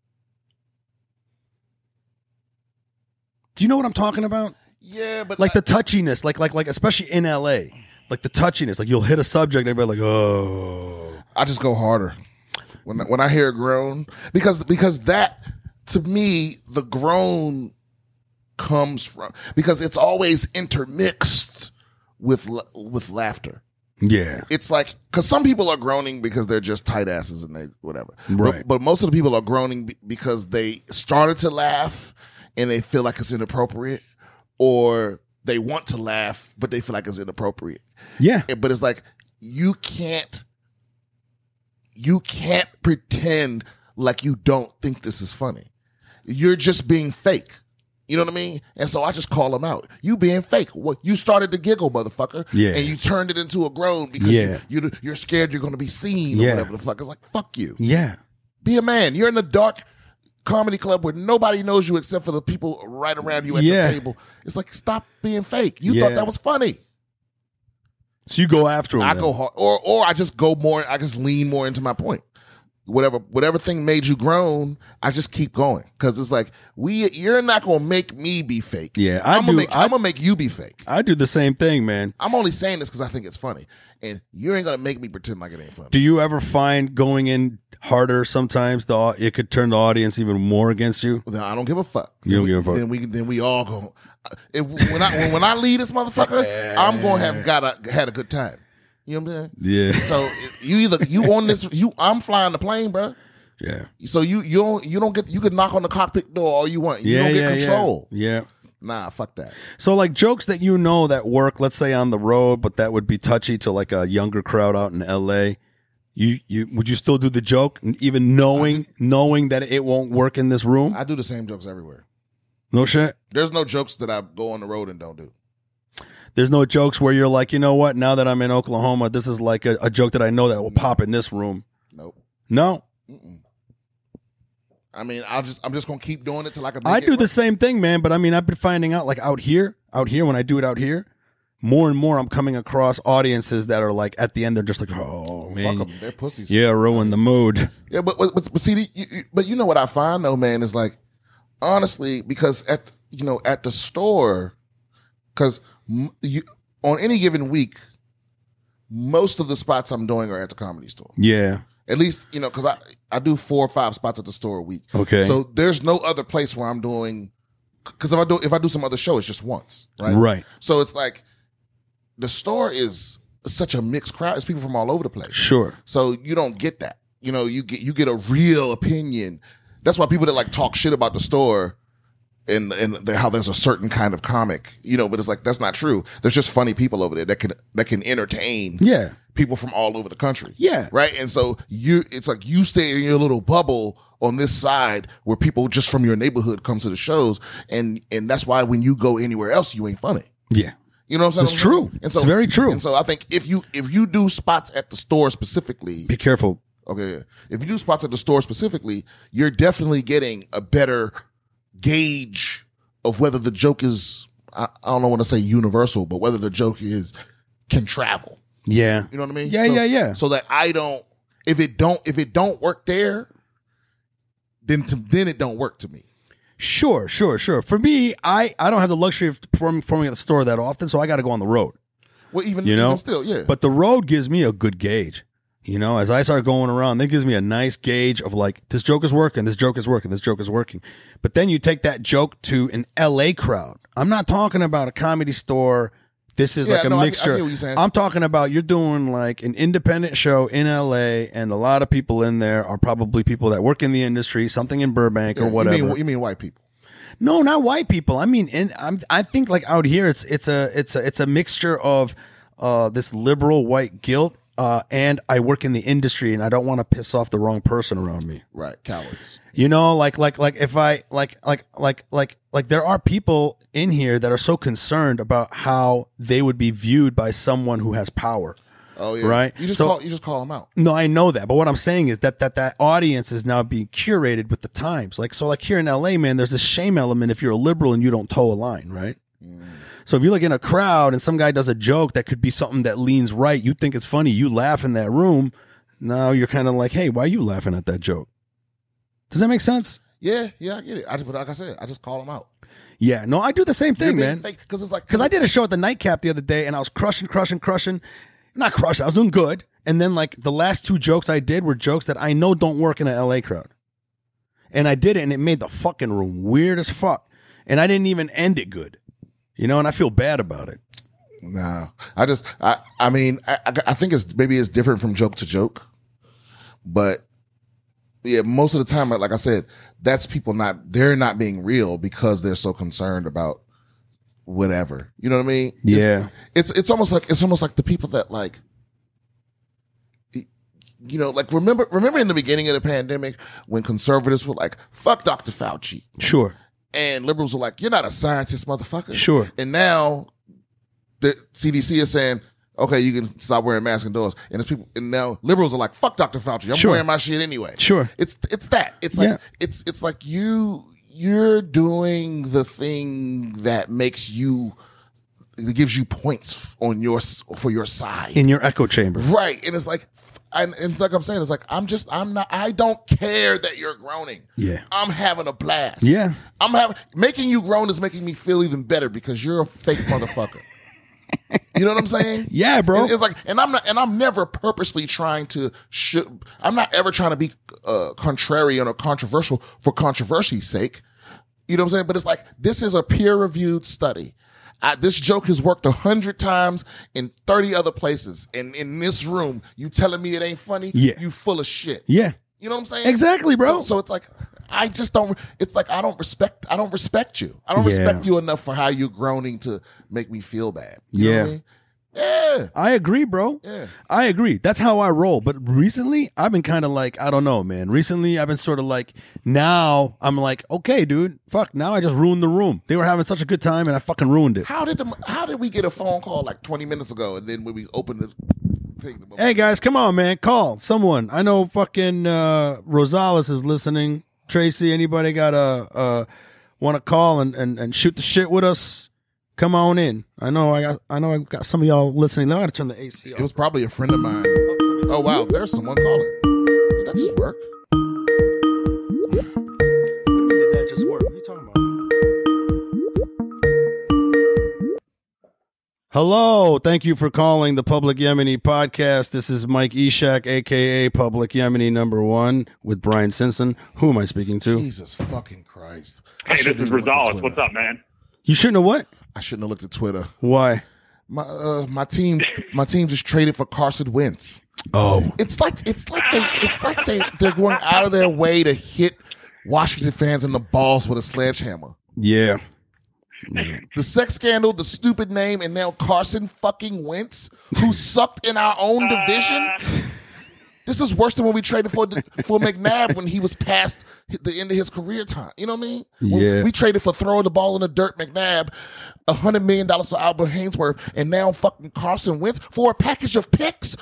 Do you know what I'm talking about? Yeah, but Like the touchiness, like especially in LA, like the touchiness, like you'll hit a subject and everybody like, oh. I just go harder. When I hear groan, because that to me the groan comes from because it's always intermixed with laughter. Yeah. It's like because some people are groaning because they're just tight asses and they whatever. Right. But most of the people are groaning because they started to laugh and they feel like it's inappropriate, or they want to laugh but they feel like it's inappropriate. Yeah. But it's like you can't pretend like you don't think this is funny. You're just being fake. You know what I mean? And so I just call them out. You being fake. What you started to giggle, motherfucker. Yeah. And you turned it into a groan because you're scared you're going to be seen or whatever the fuck. It's like, fuck you. Yeah. Be a man. You're in a dark comedy club where nobody knows you except for the people right around you at your table. It's like, stop being fake. You thought that was funny. So you go after him. I go hard, or I just go more. I just lean more into my point. Whatever thing made you groan, I just keep going because it's like you're not gonna make me be fake. Yeah, I'm gonna make you be fake. I do the same thing, man. I'm only saying this because I think it's funny, and you ain't gonna make me pretend like it ain't funny. Do you ever find going in harder sometimes it could turn the audience even more against you? Then I don't give a fuck. You don't give a fuck. Then we all go. When I leave this motherfucker, I'm gonna have had a good time. You know what I'm saying? Yeah. So you on this I'm flying the plane, bro. Yeah. So you don't get you can knock on the cockpit door all you want. You don't get control. Yeah. Nah, fuck that. So like jokes that you know that work, let's say on the road, but that would be touchy to like a younger crowd out in LA. You would you still do the joke even knowing that it won't work in this room? I do the same jokes everywhere. No shit. There's no jokes that I go on the road and don't do. There's no jokes where you're like, you know what? Now that I'm in Oklahoma, this is like a joke that I know that will pop in this room. Nope. No. Mm-mm. I mean, I'm just gonna keep doing it till I can. I do the same thing, man. But I mean, I've been finding out like out here when I do it out here, more and more I'm coming across audiences that are like at the end they're just like, oh man, fuck them, they're pussies. Yeah, ruin the mood. Yeah, but see, but you know what I find though, man, is like honestly because at the store, because on any given week, most of the spots I'm doing are at the Comedy Store. Yeah. At least, because I do 4 or 5 spots at the store a week. Okay. So there's no other place where I'm doing, because if I do some other show, it's just once, right? Right. So it's like the store is such a mixed crowd. It's people from all over the place. Sure. So you don't get that. You get a real opinion. That's why people that like talk shit about the store and how there's a certain kind of comic, but it's like that's not true. There's just funny people over there that can entertain. Yeah. People from all over the country. Yeah. Right. And so it's like you stay in your little bubble on this side where people just from your neighborhood come to the shows. And that's why when you go anywhere else, you ain't funny. Yeah. You know what I'm saying? It's true. And so, it's very true. And so I think if you do spots at the store specifically, be careful. Okay. If you do spots at the store specifically, you're definitely getting a better gauge of whether the joke is, I don't want to say universal, but whether the joke can travel. Yeah. You know what I mean? Yeah, yeah. So that if it don't work there, then it don't work to me. Sure. For me, I don't have the luxury of performing at the store that often, so I got to go on the road. Well, even still, yeah. But the road gives me a good gauge. As I start going around, that gives me a nice gauge of like, this joke is working, this joke is working, this joke is working. But then you take that joke to an LA crowd. I'm not talking about a Comedy Store. This is like a mixture. I get what you're saying. I'm talking about you're doing like an independent show in LA, and a lot of people in there are probably people that work in the industry, something in Burbank or whatever. You mean white people? No, not white people. I mean, I think like out here, it's a mixture of this liberal white guilt. And I work in the industry, and I don't want to piss off the wrong person around me. Right, cowards. Like if I like there are people in here that are so concerned about how they would be viewed by someone who has power. Oh yeah, right. You just call them out. No, I know that, but what I'm saying is that audience is now being curated with the times. Like here in LA, man, there's a shame element if you're a liberal and you don't toe a line, right? So if you're like in a crowd and some guy does a joke that could be something that leans right, you think it's funny, you laugh in that room. Now you're kind of like, hey, why are you laughing at that joke? Does that make sense? Yeah, I get it. But like I said, I just call them out. Yeah, no, I do the same thing, man. Because it's like I did a show at the Nightcap the other day and I was crushing. Not crushing, I was doing good. And then like the last 2 jokes I did were jokes that I know don't work in an LA crowd. And I did it, and it made the fucking room weird as fuck. And I didn't even end it good, and I feel bad about it. No, I mean, I think it's different from joke to joke, but yeah, most of the time, like I said, that's people they're not being real because they're so concerned about whatever. You know what I mean? Yeah. It's almost like the people that like, like remember in the beginning of the pandemic when conservatives were like, fuck Dr. Fauci. Sure. And liberals were like, you're not a scientist, motherfucker. Sure. And now the CDC is saying, okay, you can stop wearing masks indoors. And now liberals are like, fuck Dr. Fauci. I'm wearing my shit anyway. Sure. It's that. It's like it's like you're doing the thing that makes you, it gives you points for your side. In your echo chamber. Right. And it's like, and like I'm saying, it's like, I don't care that you're groaning. Yeah. I'm having a blast. Yeah. Making you groan is making me feel even better because you're a fake motherfucker. You know what I'm saying? Yeah, bro. And it's like, and I'm never purposely trying to, I'm not ever trying to be contrarian or controversial for controversy's sake. You know what I'm saying? But it's like, this is a peer-reviewed study. This joke has worked 100 times in 30 other places. And in this room, you telling me it ain't funny? Yeah. You full of shit. Yeah. You know what I'm saying? Exactly, bro. So it's like, I just don't, it's like, I don't respect you. I don't respect you enough for how you're groaning to make me feel bad. You know what I mean? Yeah. I agree, bro. Yeah. I agree. That's how I roll. But recently, I've been kind of like, I don't know, man. Recently, I've been sort of like, now I'm like, okay, dude, fuck, now I just ruined the room. They were having such a good time and I fucking ruined it. How did we get a phone call like 20 minutes ago and then when we opened the thing? Hey, guys, come on, man. Call someone. I know fucking Rosales is listening. Tracy, anybody got want to call and shoot the shit with us? Come on in. I know I got some of y'all listening. Now I got to turn the AC off. It was probably a friend of mine. Oh wow, there's someone calling. Did that just work? What do you mean did that just work? What are you talking about? Hello, thank you for calling the Public Yemeni podcast. This is Mike Ishak, aka Public Yemeni #1, with Brian Simpson. Who am I speaking to? Jesus fucking Christ! Hey, this is Rosales. What's up, man? You shouldn't have what? I shouldn't have looked at Twitter. Why? My team just traded for Carson Wentz. Oh, it's like they're going out of their way to hit Washington fans in the balls with a sledgehammer. Yeah. The sex scandal, the stupid name, and now Carson fucking Wentz, who sucked in our own division. This is worse than when we traded for McNabb when he was past the end of his career time. You know what I mean? Yeah. We traded for throwing the ball in the dirt McNabb, $100 million for Albert Hainsworth, and now fucking Carson Wentz for a package of picks.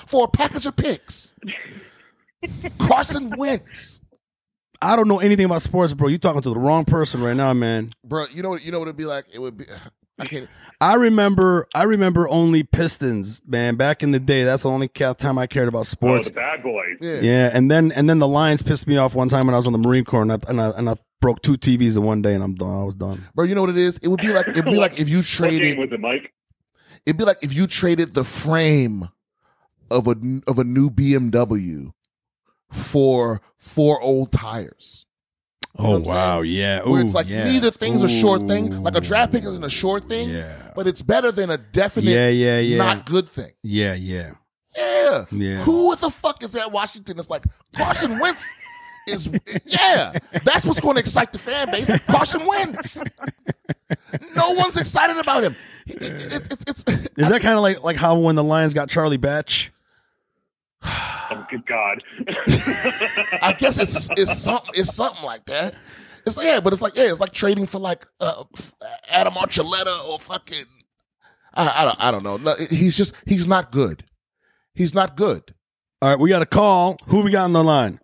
Carson Wentz. I don't know anything about sports, bro. You talking to the wrong person right now, man. Bro, you know what it'd be like? It would be. I can't. I remember only Pistons, man. Back in the day, that's the only time I cared about sports. Oh, the bad boys. Yeah, and then the Lions pissed me off one time when I was on the Marine Corps, and I broke 2 TVs in one day, and I'm done. I was done. Bro, you know what it is? It'd be like if you traded. What game was it, Mike? It'd be like if you traded the frame of a new BMW for 4 old tires. You know Oh wow, yeah. Ooh, where it's like neither thing's a short thing. Like a draft pick isn't a short thing, Yeah. but it's better than a definite not good thing. Yeah. Yeah. Who the fuck is at Washington? It's like Carson Wentz is. Yeah, that's what's going to excite the fan base. Carson Wentz. No one's excited about him. It's Is that kind of like how when the Lions got Charlie Batch? Oh, good God. I guess it's something like that. It's like trading for like Adam Archuleta or fucking I don't know. No, he's not good. He's not good. All right, we got a call. Who we got on the line?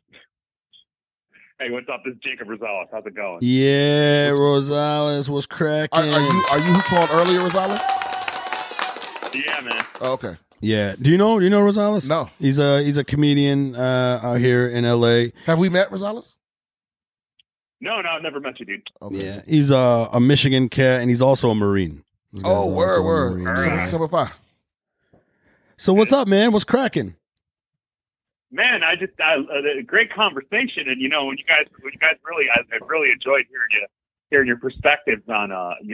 Hey, what's up? This is Jacob Rosales. How's it going? Yeah, Rosales was cracking. Are you who called earlier, Rosales? Yeah, man. Oh, okay. Yeah. Do you know Rosales? No. He's a comedian out here in LA. Have we met Rosales? No, I've never met you, dude. Okay. Yeah. He's a Michigan cat and he's also a Marine. Oh, word. Marine. Semper Fi. So what's up, man? What's cracking? man, a great conversation, and when you guys really, I really enjoyed hearing your perspectives on,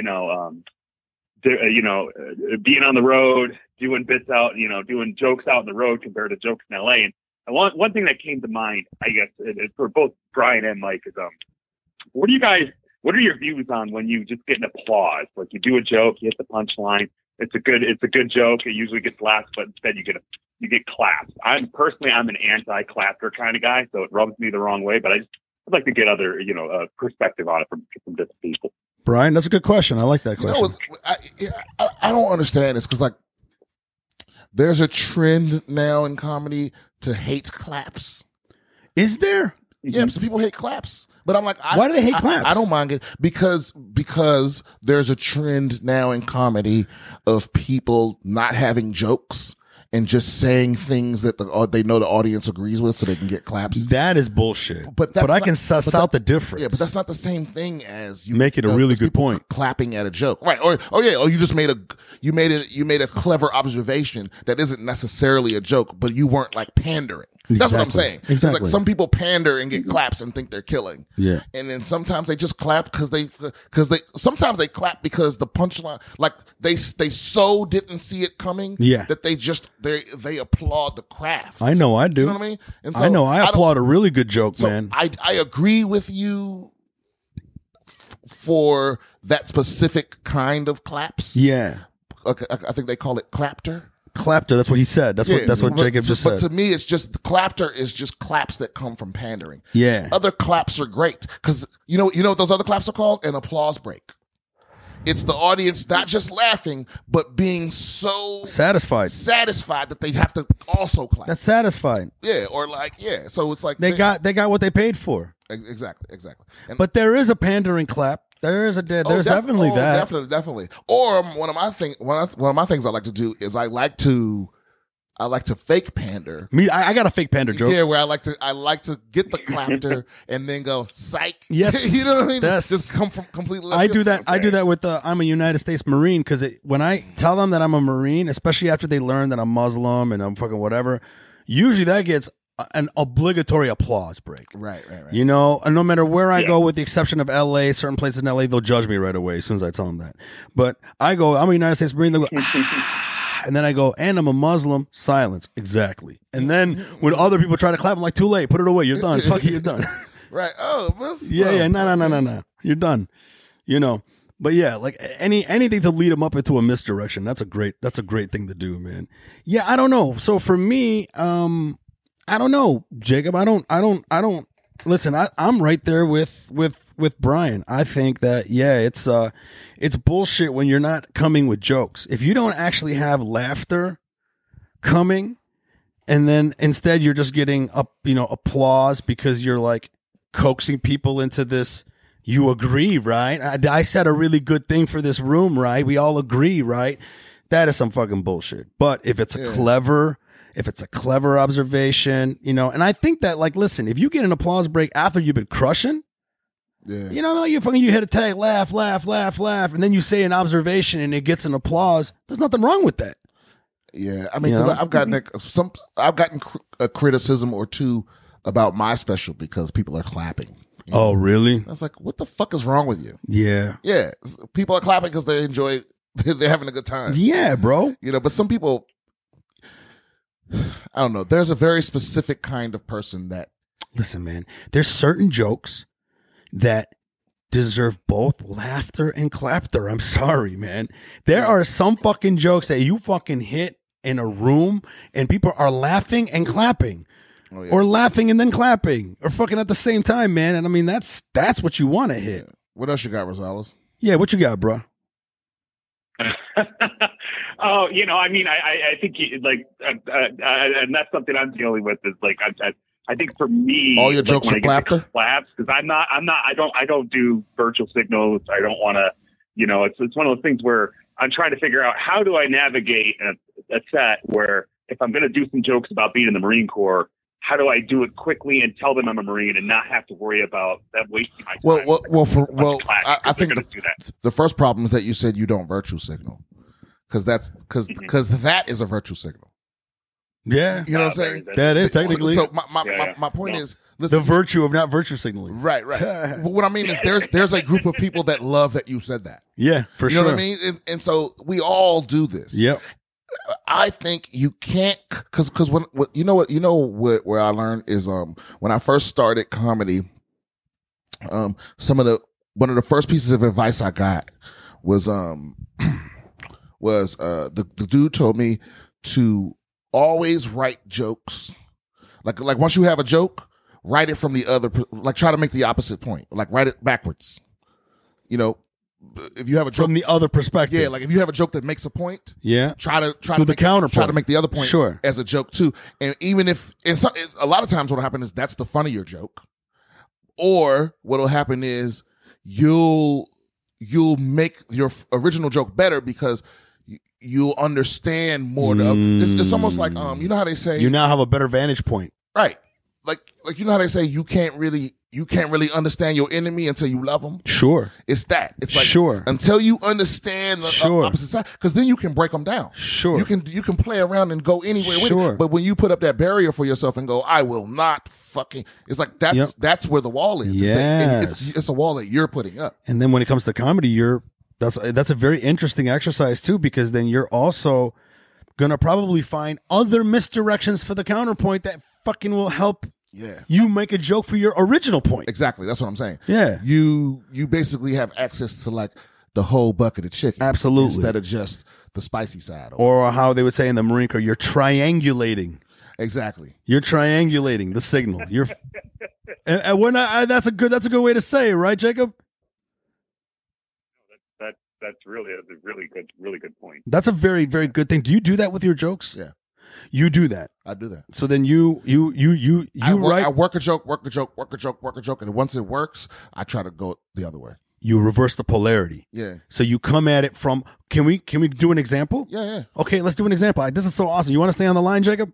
being on the road, doing bits out, doing jokes out on the road compared to jokes in LA. And one thing that came to mind, I guess, for both Brian and Mike is, what are your views on when you just get an applause? Like you do a joke, you hit the punchline. It's a good joke. It usually gets laughs, but instead you get claps. I'm an anti-clapper kind of guy, so it rubs me the wrong way. But I'd like to get other, perspective on it from different people. Brian, that's a good question. I like that question. I don't understand this because like there's a trend now in comedy to hate claps. Is there? Yeah, some people hate claps. But I'm like, why do they hate claps? I don't mind it because there's a trend now in comedy of people not having jokes and just saying things that they know the audience agrees with so they can get claps. That is bullshit. But I can suss out the difference. Yeah, but that's not the same thing as you make it a really good point. Clapping at a joke, right? Or you just made a clever observation that isn't necessarily a joke, but you weren't like pandering. That's what I'm saying. Exactly. It's like some people pander and get claps and think they're killing. Yeah. And then sometimes they just clap sometimes they clap because the punchline, like they so didn't see it coming. Yeah. That they applaud the craft. I know I do. You know what I mean? And so I know I applaud a really good joke, man. I agree with you for that specific kind of claps. Yeah. Okay, I think they call it clapter. Clapter, that's what he said. That's what Jacob just said. But to me, it's just the clapter is just claps that come from pandering. Yeah. Other claps are great because you know what those other claps are called? An applause break. It's the audience not just laughing, but being so satisfied that they have to also clap. That's satisfied. Yeah, or like So it's like they got what they paid for. Exactly. But there is a pandering clap. There's definitely that. Definitely. Or one of my things I like to do is I like to fake pander. Me, I got a fake pander joke. Yeah, where I like to get the clapter and then go psych. Yes, you know what I mean. That's, just come from completely. I do that. Okay. I do that with I'm a United States Marine because when I tell them that I'm a Marine, especially after they learn that I'm Muslim and I'm fucking whatever, usually that gets an obligatory applause break. Right. And no matter where I go, with the exception of LA, certain places in LA, they'll judge me right away as soon as I tell them that. But I go, I'm a United States Marine, they'll go, and then I go, and I'm a Muslim, silence. Exactly. And then when other people try to clap, I'm like, too late, put it away, you're done. Fuck it, you're done. Right. Oh, yeah, no. You're done. But yeah, like anything to lead them up into a misdirection, that's a great thing to do, man. Yeah, I don't know. So for me, I don't know, Jacob. I don't listen. I'm right there with Brian. I think that it's bullshit when you're not coming with jokes. If you don't actually have laughter coming, and then instead you're just getting applause because you're like coaxing people into this. You agree, right? I said a really good thing for this room, right? We all agree, right? That is some fucking bullshit. But if it's a clever observation, and I think that, like, listen, if you get an applause break after you've been crushing, you hit a tag, laugh, and then you say an observation and it gets an applause, there's nothing wrong with that. Yeah, I mean, 'cause I've gotten a criticism or two about my special because people are clapping. Oh, really? I was like, what the fuck is wrong with you? Yeah. Yeah, people are clapping because they enjoy, they're having a good time. Yeah, bro. But some people, I don't know. There's a very specific kind of person that. Listen, man, there's certain jokes that deserve both laughter and clapter. I'm sorry, man. There are some fucking jokes that you fucking hit in a room and people are laughing and clapping. Oh, yeah. Or laughing and then clapping. Or fucking at the same time, man. And I mean, that's what you want to hit. Yeah. What else you got, Rosales? Yeah, what you got, bro? Oh, I mean, I think and that's something I'm dealing with is like, I think for me, all your jokes are clapter? Claps, because I don't do virtual signals. I don't want to, it's one of those things where I'm trying to figure out how do I navigate a set where if I'm going to do some jokes about being in the Marine Corps, how do I do it quickly and tell them I'm a Marine and not have to worry about that wasting my time? I think the first problem is that you said you don't virtue signal, because that is a virtue signal. Yeah. You know what I'm saying? That is technically So my Yeah. point No. is, listen, the virtue of not virtue signaling. right. But what I mean is, there's a group of people that love that you said that. Yeah, for You sure. know what I mean? And so we all do this. Yep. I think you can't, because when where I learned is when I first started comedy, one of the first pieces of advice I got was the dude told me to always write jokes, like once you have a joke, write it from the other, like try to make the opposite point, like write it backwards. You know, if you have a joke From the other perspective. yeah, like if you have a joke that makes a point, Yeah. try to Do the make, counterpoint. try to make the other point Sure. as a joke too. And even if a lot of times what'll happen is that's the funnier joke, or what'll happen is you'll make your original joke better because you'll understand more. It's almost like you know how they say You now have a better vantage point. right, like you know how they say you can't really understand your enemy until you love them. Sure. It's that. It's like Sure. until you understand the Sure. opposite side, because then you can break them down. Sure. You can play around and go anywhere with Sure. it. But when you put up that barrier for yourself and go, I will not fucking. It's like that's where the wall is. Yes. It's a wall that you're putting up. And then when it comes to comedy, that's a very interesting exercise too, because then you're also gonna probably find other misdirections for the counterpoint that fucking will help Yeah. you make a joke for your original point. Exactly. That's what I'm saying. Yeah. You basically have access to like the whole bucket of chicken. Absolutely. Instead of just the spicy side. Or how they would say in the Marine Corps, you're triangulating. Exactly. You're triangulating the signal. You're, and we're not. That's a good way to say it, right, Jacob? That's a really good point. That's a very, very good thing. Do you do that with your jokes? Yeah. You do that. I do that. So then you I write. work a joke, and once it works, I try to go the other way. You reverse the polarity. Yeah. So you come at it from. Can we do an example? Yeah. Okay, let's do an example. This is so awesome. You want to stay on the line, Jacob?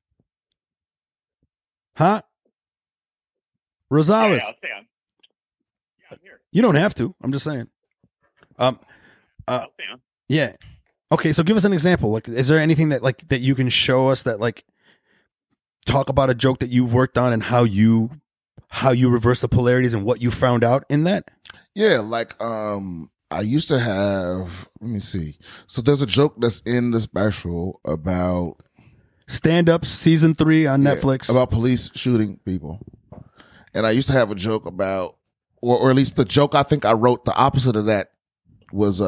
Huh? Rosales. Yeah, I'll stay on. Yeah, I'm here. You don't have to. I'm just saying. I'll stay on. Yeah. Okay, so give us an example. Like, is there anything that you can show us that like talk about a joke that you've worked on and how you reverse the polarities and what you found out in that? Yeah, like I used to have, let me see. So there's a joke that's in the special about Stand Up season 3 on Netflix. about police shooting people. And I used to have a joke about, or at least the joke I think I wrote the opposite of that was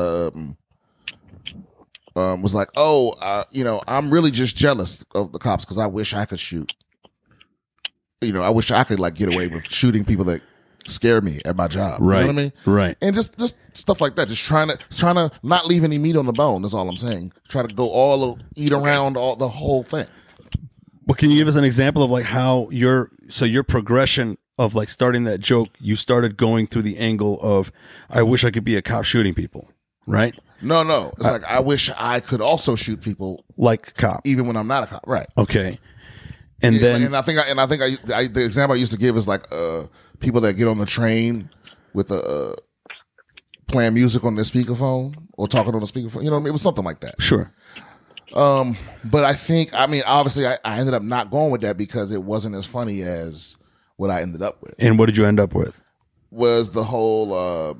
like, I'm really just jealous of the cops because I wish I could shoot. I wish I could like get away with shooting people that scare me at my job. Right. You know what I mean? Right. And just stuff like that. Just trying to not leave any meat on the bone. That's all I'm saying. Try to go eat around the whole thing. But can you give us an example of like how your progression of like starting that joke, you started going through the angle of, I wish I could be a cop shooting people, right? No. It's like I wish I could also shoot people Like cop. even when I'm not a cop. Right. Okay. And Yeah, then and I think the example I used to give is like people that get on the train with playing music on their speakerphone or talking on the speakerphone. You know what I mean? It was something like that. sure. But obviously I ended up not going with that because it wasn't as funny as what I ended up with. And what did you end up with? Was the whole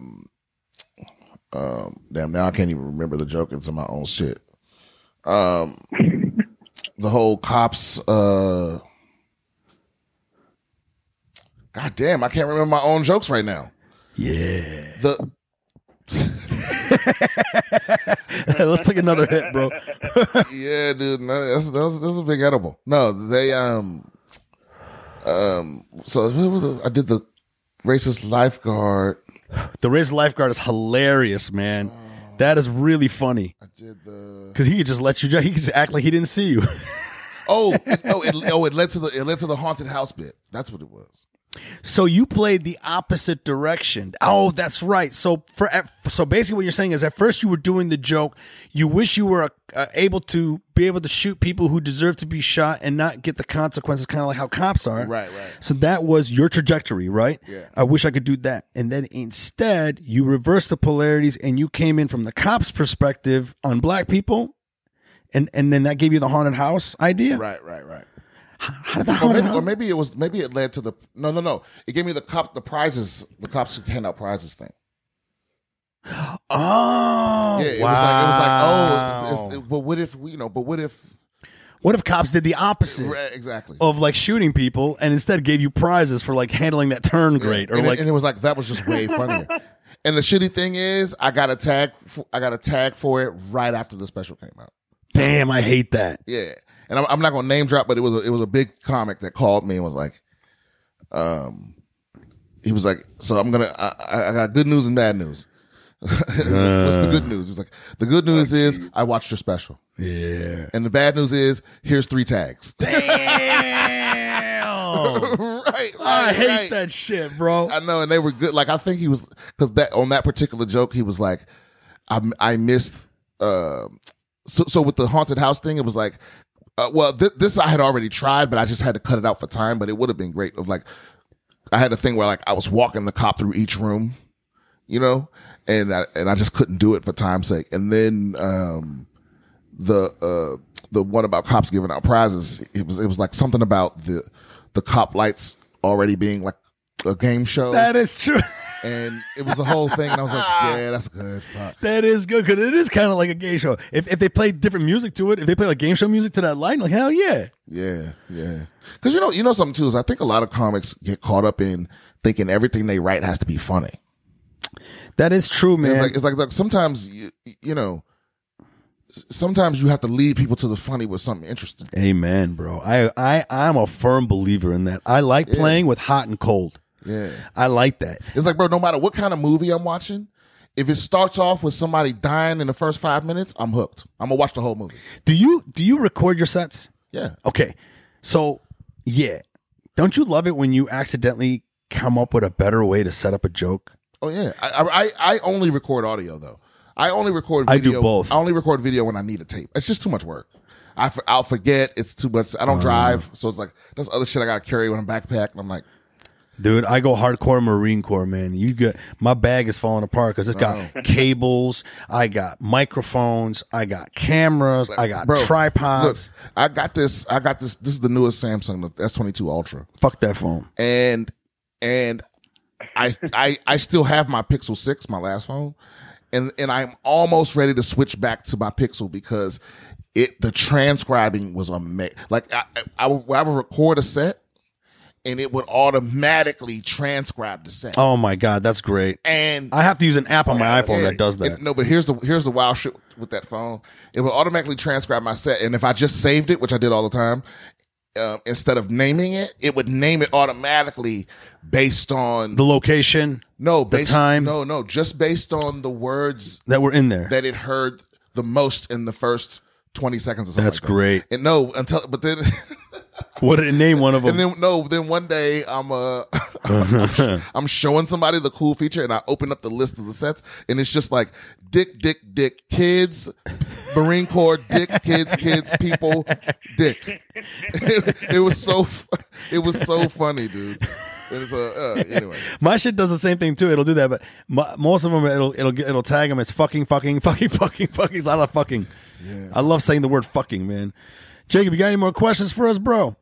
damn, now I can't even remember the joke. It's in my own shit. The whole cops God damn, I can't remember my own jokes right now. Yeah. Let's take another hit, bro. Yeah, dude, no, that's a big edible. No, they so what was it? I did the racist lifeguard. The racist lifeguard is hilarious, man. That is really funny. I did the Because he could just let you. He could just act like he didn't see you. it led to the haunted house bit. That's what it was. So you played the opposite direction. Oh, that's right. So basically, what you're saying is, at first you were doing the joke. You wish you were able to shoot people who deserve to be shot and not get the consequences, kind of like how cops are. Right. So that was your trajectory, right? Yeah. I wish I could do that. And then instead, you reversed the polarities and you came in from the cops' perspective on black people and then that gave you the haunted house idea. Right. How did the Or haunted maybe, house? maybe it led to the no. It gave me the prizes. The cops who hand out prizes thing. Oh, Yeah, it wow. was like but what if What if cops did the opposite Right, exactly. of like shooting people and instead gave you prizes for like handling that turn great or and like it was like that was just way funnier. And the shitty thing is, I got a tag for it right after the special came out. damn, I hate that. Yeah, and I'm not gonna name drop, but it was a big comic that called me and was like, he was like, so I got good news and bad news. What's the good news? He was like, the good news is I watched your special. Yeah. And the bad news is here's 3 tags. Damn. right. I hate that shit, bro. I know, and they were good. Like I think he was because that on that particular joke, he was like, I missed. So with the haunted house thing, it was like, this I had already tried, but I just had to cut it out for time. But it would have been great. Of like, I had a thing where like I was walking the cop through each room, you know, and I just couldn't do it for time's sake. And then the one about cops giving out prizes, it was like something about the cop lights already being like a game show. That is true. And it was a whole thing, and I was like, yeah, that's good. Fuck. That is good because it is kind of like a game show. If they play different music to it, if they play like game show music to that light, like hell yeah. Yeah. Because you know something too is I think a lot of comics get caught up in thinking everything they write has to be funny. That is true, man. It's like sometimes you know, sometimes you have to lead people to the funny with something interesting. Amen, bro. I'm a firm believer in that. I like playing with hot and cold. Yeah. I like that. It's like, bro, no matter what kind of movie I'm watching, if it starts off with somebody dying in the first 5 minutes, I'm hooked. I'm gonna watch the whole movie. Do you record your sets? Yeah. Okay. So, yeah. Don't you love it when you accidentally come up with a better way to set up a joke? Oh yeah. I only record audio though. I only record video. I do both. I only record video when I need a tape. It's just too much work. I'll forget. It's too much. I don't drive. So it's like, there's other shit I got to carry when I'm backpack. And I'm like, dude, I go hardcore Marine Corps, man. My bag is falling apart because it's got cables. I got microphones. I got cameras. I got tripods. Look, I got this. This is the newest Samsung, the S22 Ultra. Fuck that phone. And I still have my Pixel 6, my last phone. And I'm almost ready to switch back to my Pixel because the transcribing was amazing. Like I would record a set and it would automatically transcribe the set. Oh my god, that's great. And I have to use an app on my iPhone that does that. No, but here's the wild shit with that phone. It will automatically transcribe my set, and if I just saved it, which I did all the time, instead of naming it, it would name it automatically based on the location. The time. No, just based on the words that were in there that it heard the most in the first 20 seconds or something. That's like great. And but then what did it name one of them? And then one day I'm showing somebody the cool feature and I open up the list of the sets and it's just like dick, kids, Marine Corps, dick, kids, people, dick. It was so funny, dude. Anyway, my shit does the same thing too. It'll do that, but most of them it'll tag them. It's fucking. It's a lot of fucking. Yeah. I love saying the word fucking, man. Jacob, you got any more questions for us, bro?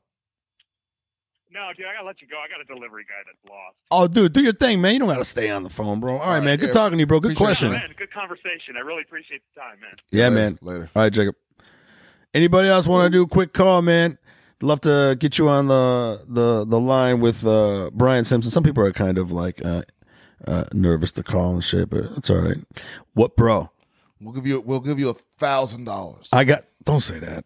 No, dude, I gotta let you go. I got a delivery guy that's lost. Oh, dude, do your thing, man. You don't gotta stay on the phone, bro. All right, man. Good talking to you, bro. Good question. Man, good conversation. I really appreciate the time, man. Yeah, man. Later. All right, Jacob. Anybody else want to do a quick call, man? Love to get you on the line with Brian Simpson. Some people are kind of like nervous to call and shit, but it's all right. What, bro? We'll give you $1,000. Don't say that.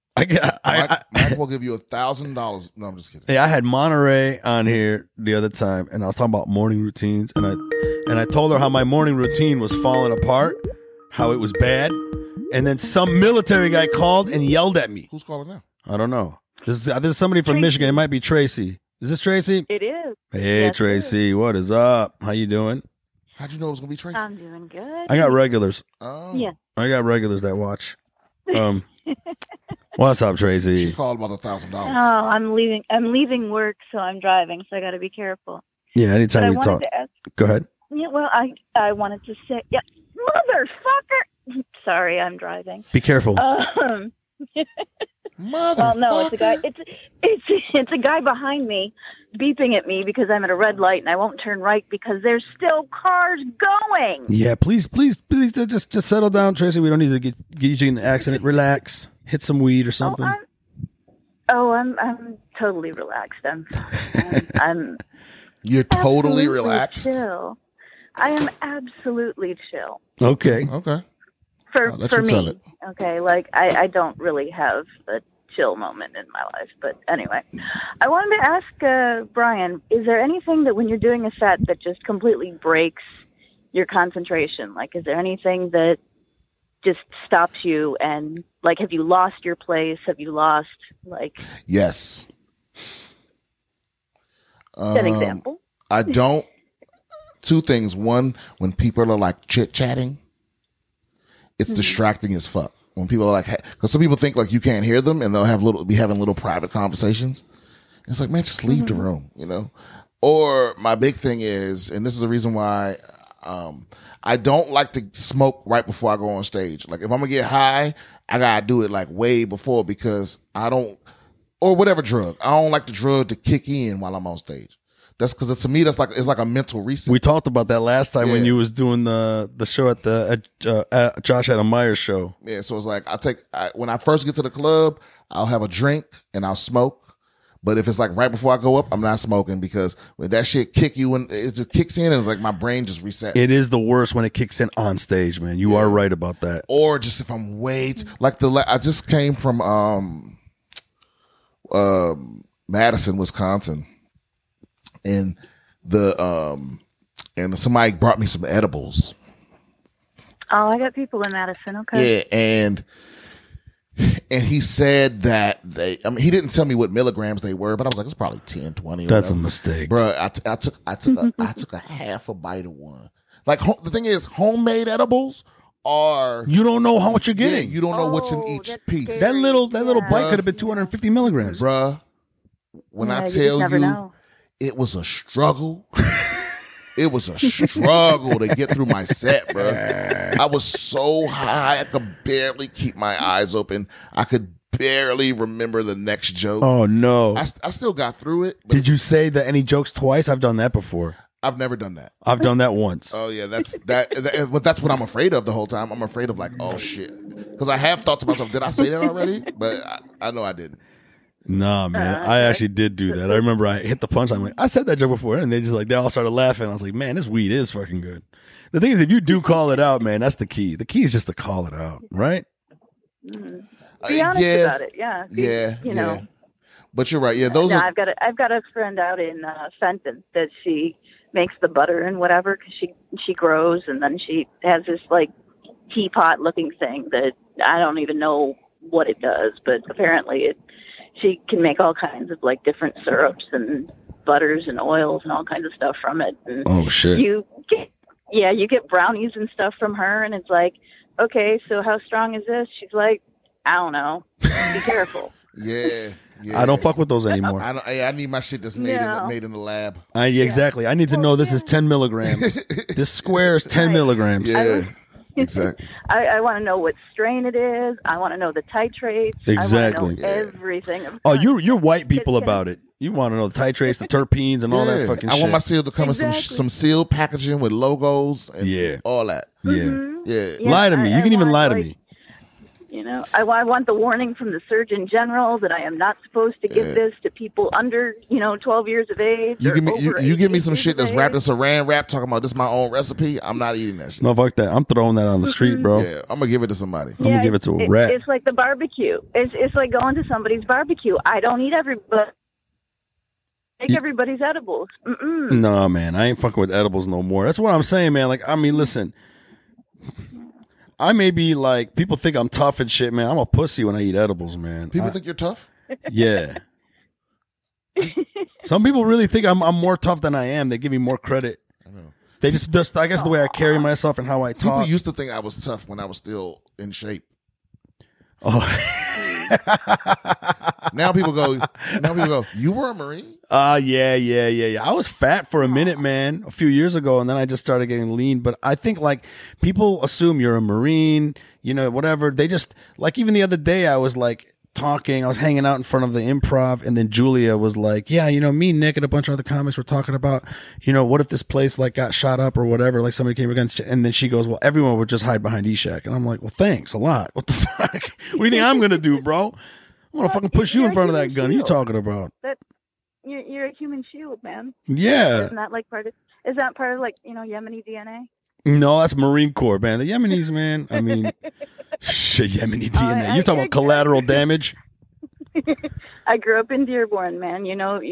Mike will give you $1,000. No, I'm just kidding. Hey, I had Monterey on here the other time, and I was talking about morning routines, and I told her how my morning routine was falling apart, how it was bad, and then some military guy called and yelled at me. Who's calling now? I don't know. This is somebody from Michigan. It might be Tracy. Is this Tracy? It is. Hey, yes, Tracy. What is up? How you doing? How'd you know it was going to be Tracy? I'm doing good. I got regulars. Oh. Yeah. I got regulars that watch. What's up, Tracy? She called about $1,000. Oh, I'm leaving work, so I'm driving, so I got to be careful. Yeah, anytime we talk. Go ahead. Yeah, well, I wanted to say, yeah, motherfucker, Sorry, I'm driving. Be careful. Motherfucker. No, it's a guy. It's a guy behind me, beeping at me because I'm at a red light and I won't turn right because there's still cars going. Yeah, please, just settle down, Tracy. We don't need to get you in an accident. Relax. Hit some weed or something. I'm totally relaxed. I'm You're totally absolutely relaxed. Chill. I am absolutely chill. Okay. Okay. For let you tell me, it. okay, like I don't really have a chill moment in my life, but anyway, I wanted to ask Brian: is there anything that when you're doing a set that just completely breaks your concentration? Like, is there anything that just stops you? And like, have you lost your place? Have you lost like? Yes. An example. I don't. Two things. One, when people are like chit chatting, it's distracting as fuck. When people are like, because some people think like you can't hear them, and they'll be having little private conversations. It's like, man, just leave the room, you know. Or my big thing is, and this is the reason why I don't like to smoke right before I go on stage. Like if I'm gonna get high, I gotta do it like way before because I don't, or whatever drug. I don't like the drug to kick in while I'm on stage. That's because to me, it's like a mental reset. We talked about that last time when Yeah. you was doing the show at Josh Adam Meyer's show. Yeah, so it's like when I first get to the club, I'll have a drink and I'll smoke. But if it's like right before I go up, I'm not smoking because when that shit kick you when it just kicks in, it's like my brain just resets. It is the worst when it kicks in on stage, man. You are right about that. Or just if I'm I just came from Madison, Wisconsin, and somebody brought me some edibles. Oh, I got people in Madison. Okay. Yeah, and he said that he didn't tell me what milligrams they were, but I was like, it's probably 10, 20. That's a mistake. Bro, I took a half a bite of one. Like the thing is, homemade edibles are You don't know how much you're yeah, getting. you don't know what's in Oh, each that's piece. That little bite Bruh. could have been 250 milligrams. Bruh, when Yeah, I you just tell never you, know. it was a struggle. It was a struggle to get through my set, bro. I was so high, I could barely keep my eyes open. I could barely remember the next joke. Oh no! I still got through it. But Did you say that any jokes twice? I've done that before. I've never done that. I've done that once. Oh yeah, but that's what I'm afraid of the whole time. I'm afraid of like, oh shit, because I have thought to myself, did I say that already? But I know I didn't. Nah, man. I actually did do that. I remember I hit the punch. I'm like, I said that joke before, and they all started laughing. I was like, man, this weed is fucking good. The thing is, if you do call it out, man, that's the key. The key is just to call it out, right? Be honest yeah, about it. Yeah. yeah. You know. But you're right. Yeah, those No, are. I've got a friend out in Fenton that she makes the butter and whatever because she grows, and then she has this like teapot looking thing that I don't even know what it does, but apparently she can make all kinds of like different syrups and butters and oils and all kinds of stuff from it. And Oh shit! you get brownies and stuff from her, and it's like, okay, so how strong is this? She's like, I don't know. Be careful. Yeah. I don't fuck with those anymore. I need my shit that's made No. made in the lab. Exactly. I need to know this is 10 milligrams. This square is 10 milligrams. Yeah, exactly. I want to know what strain it is. I want to know the titrates. Exactly. I want to know everything. Oh, you're white people about it. You want to know the titrates, the terpenes, and all that fucking I shit. want my seal to come in Exactly. some sealed packaging with logos and all that. Yeah. Yeah. Yeah, Lie to me. You I can even want, lie to like, me. You know, I want the warning from the Surgeon General that I am not supposed to give this to people under, 12 years of age. You or give me over you give me 18 some years shit of that's wrapped in age. saran wrap talking about this is my own recipe. I'm not eating that shit. No, fuck that. I'm throwing that on the street, bro. Yeah, I'm gonna give it to somebody. I'm gonna give it to a rat. It's like the barbecue. It's like going to somebody's barbecue. I don't eat everybody. Take everybody's edibles. Mm-mm. No, man. I ain't fucking with edibles no more. That's what I'm saying, man. Like, I mean, listen. I may be like, people think I'm tough and shit, man. I'm a pussy when I eat edibles, man. People think you're tough. Yeah. Some people really think I'm more tough than I am. They give me more credit. I know. They just I guess the way I carry myself and how I People talk. used to think I was tough when I was still in shape. Oh. Now people go, you were a Marine? Yeah. I was fat for a minute, man, a few years ago, and then I just started getting lean. But I think like people assume you're a Marine, you know, whatever. They just like, even the other day I was like talking, I was hanging out in front of the Improv, and then Julia was like, yeah, you know, me, Nick, and a bunch of other comics were talking about, you know, what if this place like got shot up or whatever, like somebody came against, and then she goes, well, everyone would just hide behind Eshak. And I'm like, well, thanks a lot. What the fuck? What do you think I'm gonna do, bro? I want to fucking push you in front of that gun. What are you talking about? You're a human shield, man. Yeah. Isn't that like part of? Is that part of like, you know, Yemeni DNA? No, that's Marine Corps, man. The Yemenis, man. I mean, shit, Yemeni DNA. You're talking about collateral damage. I grew up in Dearborn, man. You know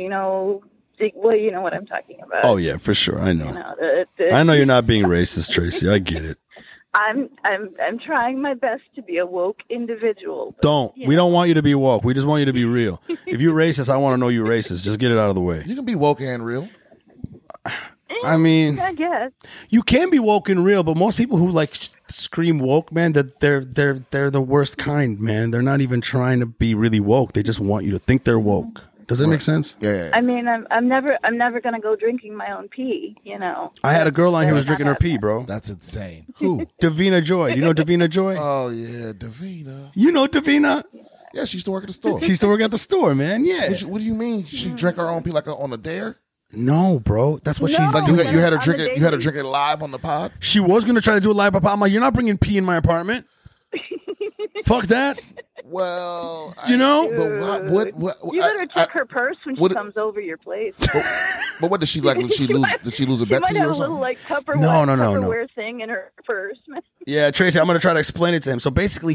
what I'm talking about. Oh yeah, for sure. I know. You know, I know you're not being racist, Tracy. I get it. I'm trying my best to be a woke individual. We don't want you to be woke. We just want you to be real. If you're racist, I want to know you're racist. Just get it out of the way. You can be woke and real. I mean, I guess you can be woke and real, but most people who like scream woke, man, that they're the worst kind, man. They're not even trying to be really woke. They just want you to think they're woke. Does that make sense? Yeah. I mean, I'm never gonna go drinking my own pee. You know. I had a girl on here who was drinking her pee, bro. That's insane. Who? Davina Joy. You know Davina Joy? Oh yeah, Davina. You know Davina? Yeah, she used to work at the store. She used to work at the store, man. Yeah. What do you mean? She drank her own pee like on a dare? No, bro. That's what she's Like doing. you had her drink it. You had her drink it live on the pod. She was gonna try to do it live, but I'm like, you're not bringing pee in my apartment. Fuck that. Well, you know. What? You better check her purse when she comes over your place. But what did she like? Did she lose a bet to She might you have or a something? little like Tupperware, No. Tupperware thing in her purse. Yeah, Tracy, I'm going to try to explain it to him. So basically,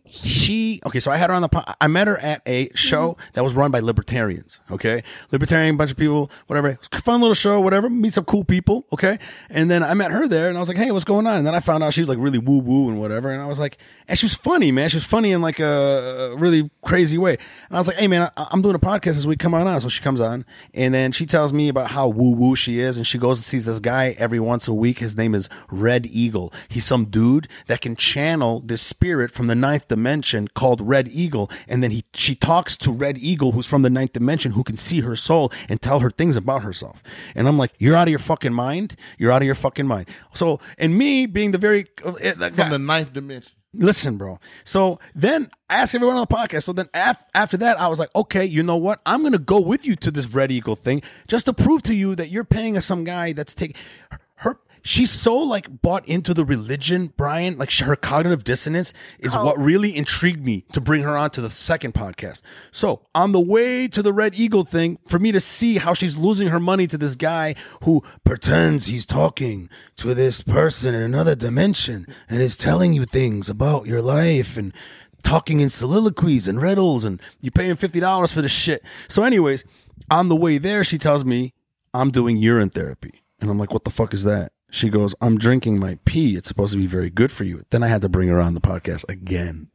so I had her on I met her at a show that was run by libertarians, okay? Libertarian, bunch of people, whatever. It was a fun little show, whatever. Meet some cool people, okay? And then I met her there, and I was like, hey, what's going on? And then I found out she was like really woo-woo and whatever. And I was like, and she was funny, man. She was funny in like a really crazy way. And I was like, hey, man, I'm doing a podcast this week. Come on. So she comes on, and then she tells me about how woo-woo she is, and she goes and sees this guy every once a week. His name is Red Eagle. He's some dude that can channel this spirit from the ninth dimension called Red Eagle, and then she talks to Red Eagle, who's from the ninth dimension, who can see her soul and tell her things about herself. And I'm like, you're out of your fucking mind. You're out of your fucking mind. So, and me being the very from the ninth dimension. Listen, bro. So then I asked everyone on the podcast. So then after that, I was like, okay, you know what? I'm going to go with you to this Red Eagle thing just to prove to you that you're paying some guy that's taking her. She's so like bought into the religion, Brian, like her cognitive dissonance is what really intrigued me to bring her on to the second podcast. So on the way to the Red Eagle thing, for me to see how she's losing her money to this guy who pretends he's talking to this person in another dimension and is telling you things about your life and talking in soliloquies and riddles, and you pay him $50 for this shit. So anyways, on the way there, she tells me I'm doing urine therapy. And I'm like, what the fuck is that? She goes, I'm drinking my pee. It's supposed to be very good for you. Then I had to bring her on the podcast again.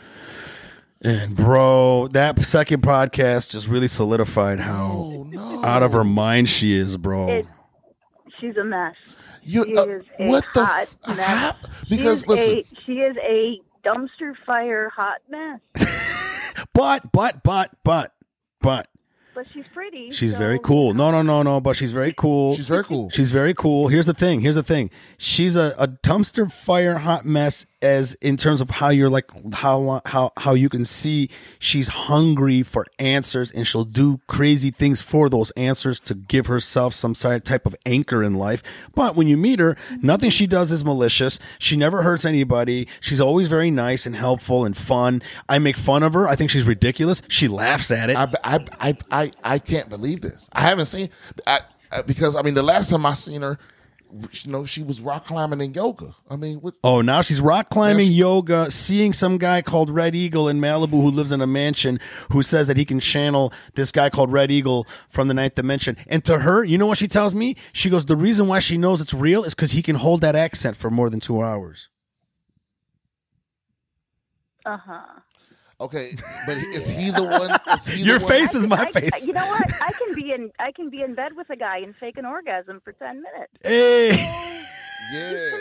And bro, that second podcast just really solidified how out of her mind she is, bro. She's a mess. She is a hot mess. Because listen, she is a dumpster fire hot mess. But But she's pretty. She's very cool. No. But she's very cool. She's very cool. She's very cool. Here's the thing. She's a dumpster fire hot mess, as in terms of how you're like how you can see she's hungry for answers, and she'll do crazy things for those answers to give herself some type of anchor in life. But when you meet her, nothing she does is malicious. She never hurts anybody. She's always very nice and helpful and fun. I make fun of her. I think she's ridiculous. She laughs at it. I can't believe this. I haven't seen because I mean the last time I seen her, you know, she was rock climbing and yoga. I mean, now she's rock climbing, yoga, seeing some guy called Red Eagle in Malibu who lives in a mansion who says that he can channel this guy called Red Eagle from the ninth dimension. And to her, you know what she tells me? She goes, the reason why she knows it's real is because he can hold that accent for more than 2 hours. Okay, but is he the one? Your face is my face. You know what? I can be in bed with a guy and fake an orgasm for 10 minutes. Hey. Yeah.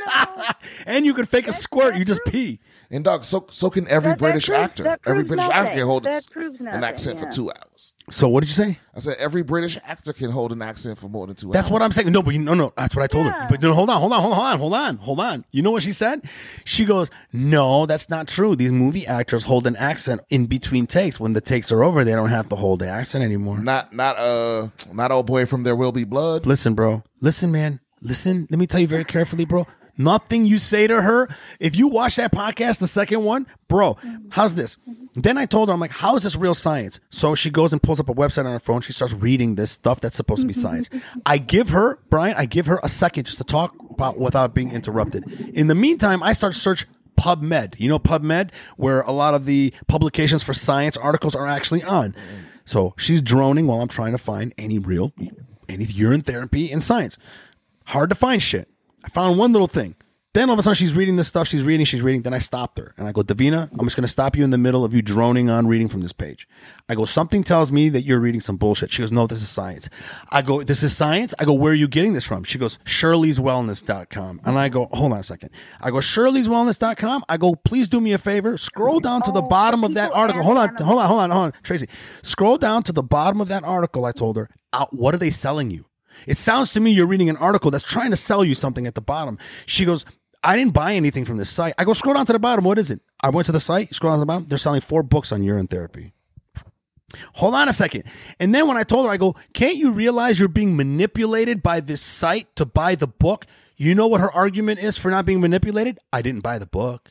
And you can fake a squirt. You just pee. And dog, so can every British actor. Every British actor can hold That proves an nothing, accent for yeah. 2 hours. So what did you say? I said every British actor can hold an accent for more than 2 hours. That's what I'm saying. No, but no. That's what I told her. Yeah. But no, hold on. You know what she said? She goes, "No, that's not true. These movie actors hold an accent in between takes. When the takes are over, they don't have to hold the accent anymore." Not old boy from There Will Be Blood. Listen, bro. Listen, man. Listen. Let me tell you very carefully, bro. Nothing you say to her, if you watch that podcast, the second one, bro, how's this? Then I told her, I'm like, how is this real science? So she goes and pulls up a website on her phone. She starts reading this stuff that's supposed to be science. I give her a second just to talk about without being interrupted. In the meantime, I start search PubMed. You know PubMed, where a lot of the publications for science articles are actually on. So she's droning while I'm trying to find any urine therapy in science. Hard to find shit. I found one little thing. Then all of a sudden she's reading this stuff. She's reading. Then I stopped her and I go, Davina, I'm just going to stop you in the middle of you droning on reading from this page. I go, something tells me that you're reading some bullshit. She goes, no, this is science. I go, this is science? I go, where are you getting this from? She goes, shirleyswellness.com. And I go, hold on a second. I go, shirleyswellness.com. I go, please do me a favor. Scroll down to the bottom of that article. Hold on, Tracy. Scroll down to the bottom of that article. I told her, what are they selling you? It sounds to me you're reading an article that's trying to sell you something at the bottom. She goes, I didn't buy anything from this site. I go, scroll down to the bottom. What is it? I went to the site, scroll down to the bottom. They're selling 4 books on urine therapy. Hold on a second. And then when I told her, I go, can't you realize you're being manipulated by this site to buy the book? You know what her argument is for not being manipulated? I didn't buy the book.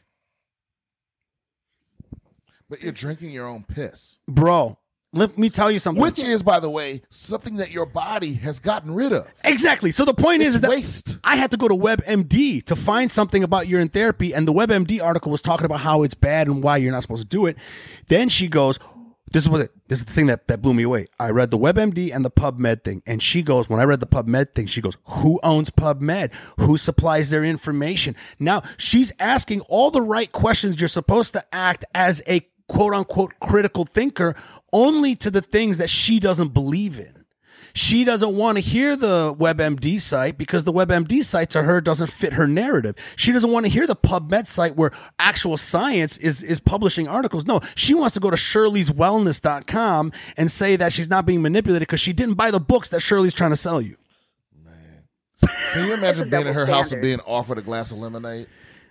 But you're drinking your own piss. Bro. Let me tell you something. Which is, by the way, something that your body has gotten rid of. Exactly. So the point is that waste. I had to go to WebMD to find something about urine therapy, and the WebMD article was talking about how it's bad and why you're not supposed to do it. Then she goes, this is the thing that blew me away. I read the WebMD and the PubMed thing, and she goes, when I read the PubMed thing, she goes, who owns PubMed? Who supplies their information? Now, she's asking all the right questions. You're supposed to act as a quote-unquote critical thinker only to the things that she doesn't believe in. She doesn't want to hear the WebMD site because the WebMD site to her doesn't fit her narrative. She doesn't want to hear the PubMed site where actual science is publishing articles. No, she wants to go to shirleyswellness.com and say that she's not being manipulated because she didn't buy the books that Shirley's trying to sell you. Man. Can you imagine being in her house and standard. being offered a glass of lemonade?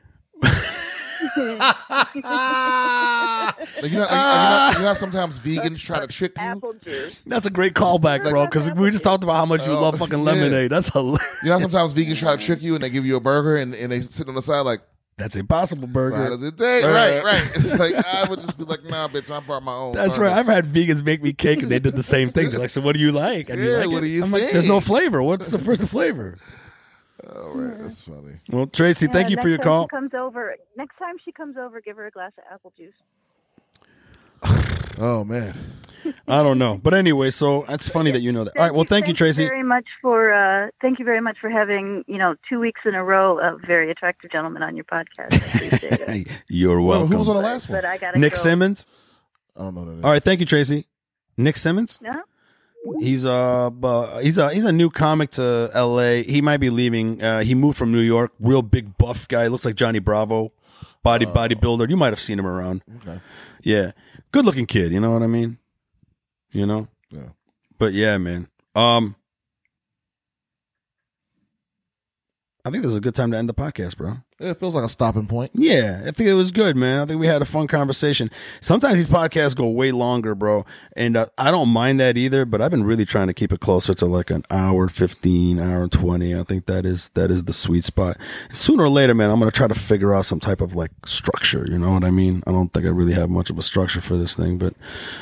Like, you know how sometimes vegans try to trick you? Apple juice. That's a great callback, bro, because we just talked about how much you love fucking lemonade. That's hilarious. You know how sometimes vegans try to trick you and they give you a burger and they sit on the side like, That's Impossible so Burger. how does it taste? Right. It's like, I would just be like, nah, bitch, I brought my own. That's furnace. right. I've had vegans make me cake and they did the same thing. They're like, so what do you like? And Yeah, like what it? do you I'm like, think? there's no flavor. What's the first flavor? Oh, right. That's funny. Well, Tracy, thank you for your call. Next time she comes over, give her a glass of apple juice. Oh, man. I don't know. But anyway, so that's funny that you know that. All right. Well, thank you, Tracy. Thank you very much for having 2 weeks in a row a very attractive gentleman on your podcast. I appreciate it. You're Well, welcome. who was on the last one? But I gotta Nick go. Simmons. I don't know who that is. All right. Thank you, Tracy. Nick Simmons. No? He's a new comic to L.A. He might be leaving. He moved from New York. Real big buff guy. Looks like Johnny Bravo. Bodybuilder. You might have seen him around. Okay. Yeah. Good looking kid. You know what I mean? You know? Yeah. But yeah, man. I think this is a good time to end the podcast, bro. Yeah, it feels like a stopping point. Yeah, I think it was good, man. I think we had a fun conversation. Sometimes these podcasts go way longer, bro, and I don't mind that either, but I've been really trying to keep it closer to like an hour 15, hour 20. I think that is the sweet spot. Sooner or later, man, I'm going to try to figure out some type of like structure, you know what I mean? I don't think I really have much of a structure for this thing, but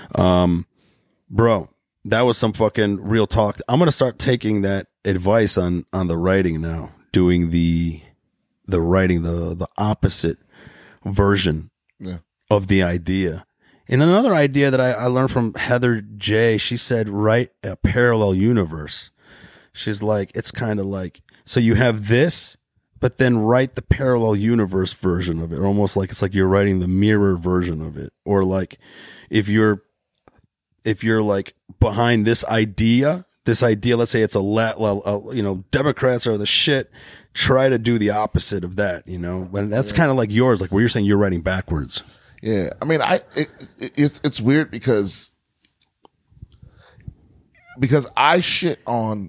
bro, that was some fucking real talk. I'm going to start taking that advice on the writing now, doing the writing, the opposite version of the idea. And another idea that I learned from Heather J, she said, write a parallel universe. She's like, it's kind of like, so you have this, but then write the parallel universe version of it. Almost like it's like you're writing the mirror version of it. Or like if you're like behind this idea, this idea, let's say it's Democrats are the shit, try to do the opposite of that, and that's kind of like yours, like where you're saying you're writing backwards. Yeah, I mean, it's weird because I shit on,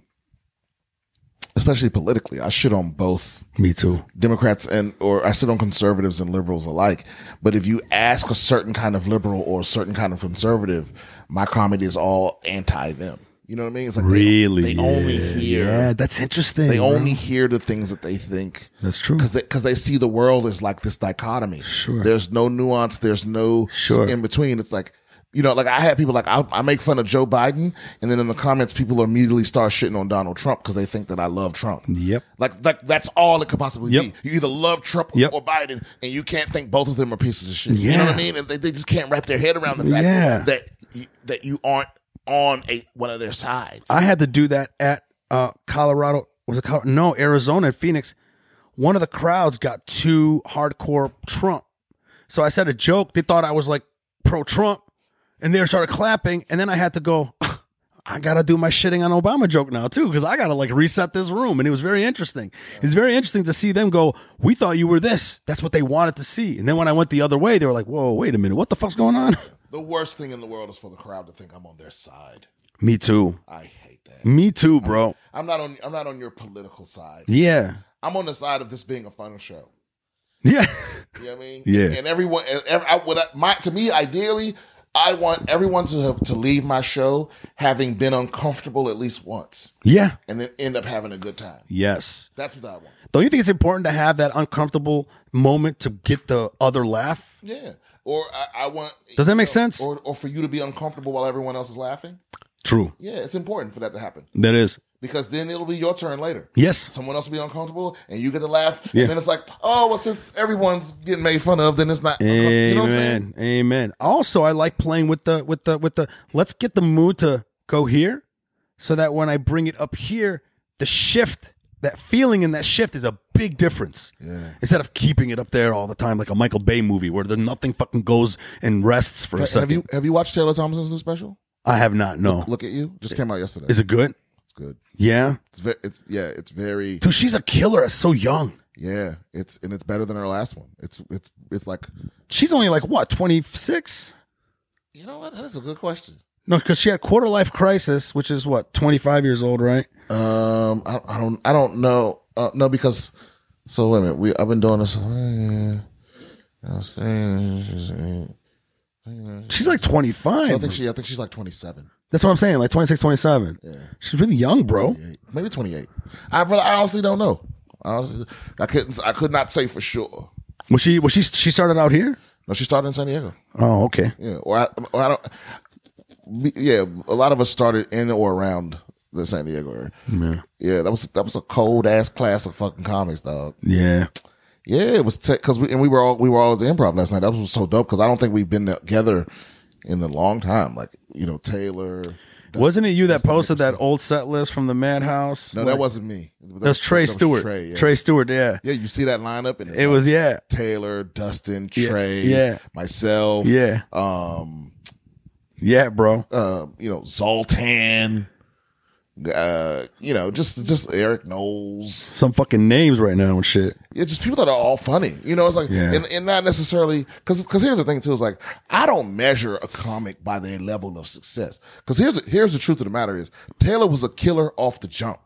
especially politically, I shit on both. Me too. Democrats or I shit on conservatives and liberals alike. But if you ask a certain kind of liberal or a certain kind of conservative, my comedy is all anti them. You know what I mean? It's like really, they only hear. Yeah, that's interesting. They only hear the things that they think. That's true. Because they see the world as like this dichotomy. Sure. There's no nuance. There's no in between. It's like, like I had people like, I make fun of Joe Biden, and then in the comments, people immediately start shitting on Donald Trump because they think that I love Trump. Yep. Like that's all it could possibly be. You either love Trump or Biden, and you can't think both of them are pieces of shit. Yeah. You know what I mean? And they just can't wrap their head around the fact that you aren't on one of their sides. I had to do that at Colorado. Was it Colorado? No, Arizona at Phoenix. One of the crowds got too hardcore Trump. So I said a joke. They thought I was like pro-Trump. And they started clapping. And then I had to go, I got to do my shitting on Obama joke now too. Because I got to like reset this room. And it was very interesting. It's very interesting to see them go, we thought you were this. That's what they wanted to see. And then when I went the other way, they were like, whoa, wait a minute. What the fuck's going on? The worst thing in the world is for the crowd to think I'm on their side. Me too. I hate that. Me too, bro. I'm not on your political side. Yeah. I'm on the side of this being a fun show. Yeah. You know what I mean? Yeah. And everyone, to me, ideally, I want everyone to leave my show having been uncomfortable at least once. Yeah. And then end up having a good time. Yes. That's what I want. Don't you think it's important to have that uncomfortable moment to get the other laugh? Yeah. Or I want. Does that make sense? Or for you to be uncomfortable while everyone else is laughing? True. Yeah, it's important for that to happen. That is. Because then it'll be your turn later. Yes. Someone else will be uncomfortable and you get to laugh. Yeah. And then it's like, oh, well, since everyone's getting made fun of, then it's not. Amen. You know what I'm saying? Amen. Also, I like playing with the let's get the mood to go here so that when I bring it up here, the shift, that feeling in that shift is a big difference. Yeah. Instead of keeping it up there all the time like a Michael Bay movie where nothing fucking goes and rests for a second. Have you watched Taylor Thompson's new special? I have not, no. Look at You. Just came out yesterday. Is it good? It's good. Yeah. It's very. Dude, she's a killer. So young. Yeah, it's better than her last one. It's like. She's only like what, 26? You know what? That's a good question. No, because she had quarter life crisis, which is what, 25 years old, right? I don't know. No, because so wait a minute. I've been doing this. She's like 25. So I think she's like 27. That's what I'm saying, like 26, 27. Yeah. She's really young, bro. Maybe 28. I honestly don't know. I could not say for sure. Was she started out here? No, she started in San Diego. Oh, okay. Yeah, or I don't. Yeah, a lot of us started in or around the San Diego area. Yeah. Yeah, that was a cold ass class of fucking comics, dog. Yeah. Yeah, it was because we were all at the Improv last night. That was so dope because I don't think we've been together in a long time. Like Taylor. Wasn't it you that posted that old set list from the Madhouse? No, that wasn't me. That was Trey Stewart. Trey, yeah. Trey Stewart, yeah. Yeah, you see that lineup, and it was Taylor, Dustin, Yeah. Trey, Yeah. myself, Yeah. Yeah, bro. Zoltan, just Eric Knowles. Some fucking names right now and shit. Yeah, just people that are all funny. It's like, and not necessarily, because here's the thing too, is like, I don't measure a comic by their level of success. Because here's the truth of the matter is, Taylor was a killer off the jump.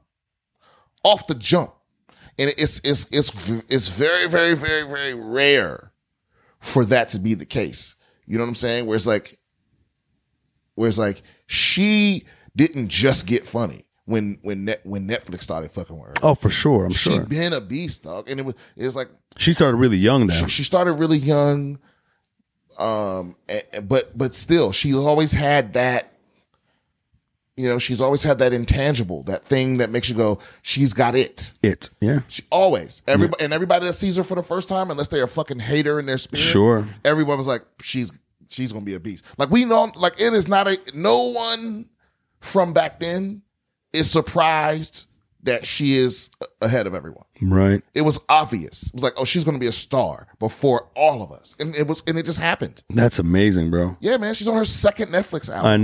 And it's very, very, very, very rare for that to be the case. You know what I'm saying? Where it's like she didn't just get funny when Netflix started fucking with her. Oh, for sure. I'm She sure. been a beast, dog. And it was like She started really young now. she started really young. But still, she always had that. She's always had that intangible, that thing that makes you go, she's got it. Yeah. She always. Everybody that sees her for the first time, unless they're a fucking hater in their spirit, Sure. everyone was like, she's gonna be a beast. Like, we know, like, it is not no one from back then is surprised that she is ahead of everyone. Right. It was obvious. It was like, oh, she's gonna be a star before all of us. And it just happened. That's amazing, bro. Yeah, man, she's on her second Netflix album. I know.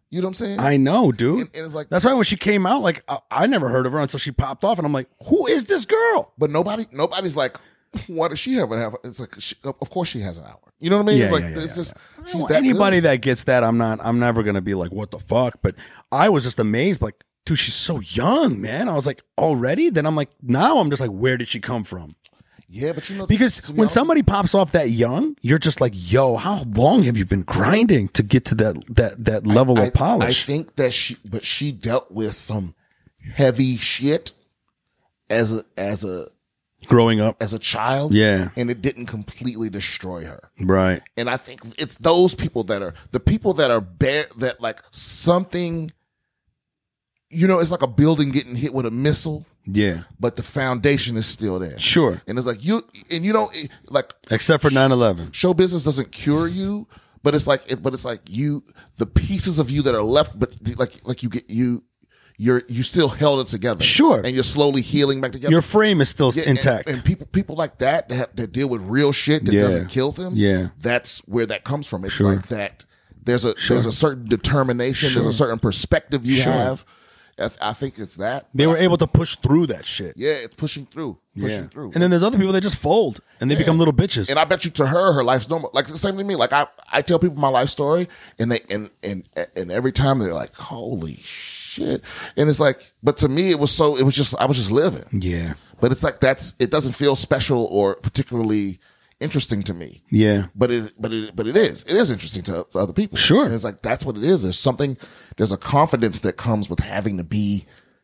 You know what I'm saying? I know, dude. And it's like That's why when she came out, like I never heard of her until she popped off, and I'm like, who is this girl? but nobody's like, what does she have an hour? It's like, of course she has an hour. You know what I mean? Yeah, it's like, yeah, yeah, it's just, she's Well, that anybody good. that gets that, I'm never gonna be like, what the fuck? But I was just amazed, like, dude, she's so young, man. I was like, already? Then I'm like, now I'm just like, where did she come from? Yeah, but Because to be when honest- somebody pops off that young, you're just like, yo, how long have you been grinding to get to that level of polish? I think that she dealt with some heavy shit as a Growing up. as a child. Yeah. And it didn't completely destroy her. Right. And I think it's those people that are the people that are that like something, it's like a building getting hit with a missile, Yeah. but the foundation is still there. Sure. And it's like you don't like Except for 9/11. show business doesn't cure you, but it's like you, the pieces of you that are left, but like you still held it together. Sure. And you're slowly healing back together. Your frame is still Yeah, intact. And people like that that deal with real shit that Yeah. doesn't kill them. Yeah. That's where that comes from. It's Sure. like that. There's a certain determination. Sure. There's a certain perspective you Sure. have. I think it's that. They were able to push through that shit. Yeah, it's pushing through. Pushing through. And then there's other people that just fold and they become little bitches. And I bet you to her life's normal. Like the same to me. Like I tell people my life story, and they and every time they're like, "Holy shit!" And it's like, but to me, I was just living. Yeah. But it's like it doesn't feel special or particularly interesting to me. Yeah. But it is. It is interesting to other people. Sure. And it's like that's what it is. There's a confidence that comes with having to be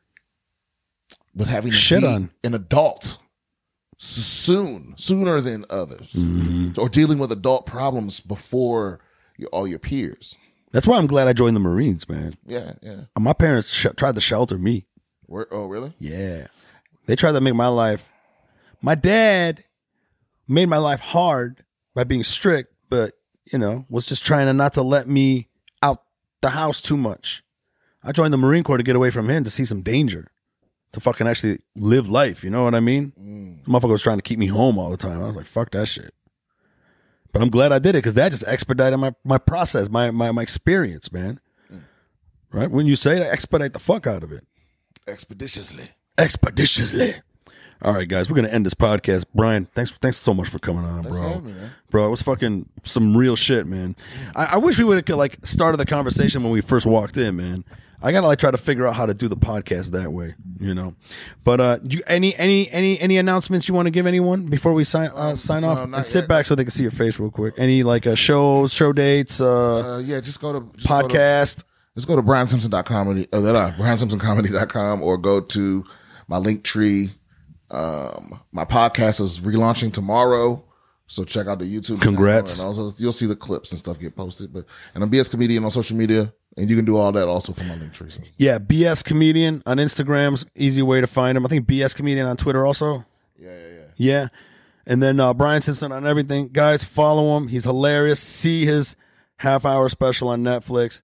Shit be on. an adult sooner than others, Mm-hmm. or dealing with adult problems before all your peers. That's why I'm glad I joined the Marines, man. Yeah, yeah. My parents tried to shelter me. Oh, really? Yeah. They tried to make my life. My dad made my life hard by being strict, but, was just trying to not to let me out the house too much. I joined the Marine Corps to get away from him, to see some danger, to fucking actually live life. You know what I mean? The motherfucker was trying to keep me home all the time. I was like, fuck that shit. But I'm glad I did it, because that just expedited my process, my experience, man. Right? When you say that, expedite the fuck out of it. Expeditiously. All right, guys, we're gonna end this podcast. Brian, thanks so much for coming on, Thanks bro. for having me, man. Bro, it was fucking some real shit, man. I wish we would have like started the conversation when we first walked in, man. I gotta like try to figure out how to do the podcast that way, But any announcements you want to give anyone before we sign off? not And sit yet. back so they can see your face real quick. Any like show dates, Yeah, just go to podcast. Just go to BrianSimpson.comedy.com or go to my link tree. My podcast is relaunching tomorrow, so check out the YouTube Congrats. channel, and also you'll see the clips and stuff get posted. And I'm BS Comedian on social media, and you can do all that also from my link tree. So. Yeah, BS Comedian on Instagram's easy way to find him. I think BS Comedian on Twitter also. Yeah. And then Brian Simpson on everything. Guys, follow him. He's hilarious. See his half-hour special on Netflix.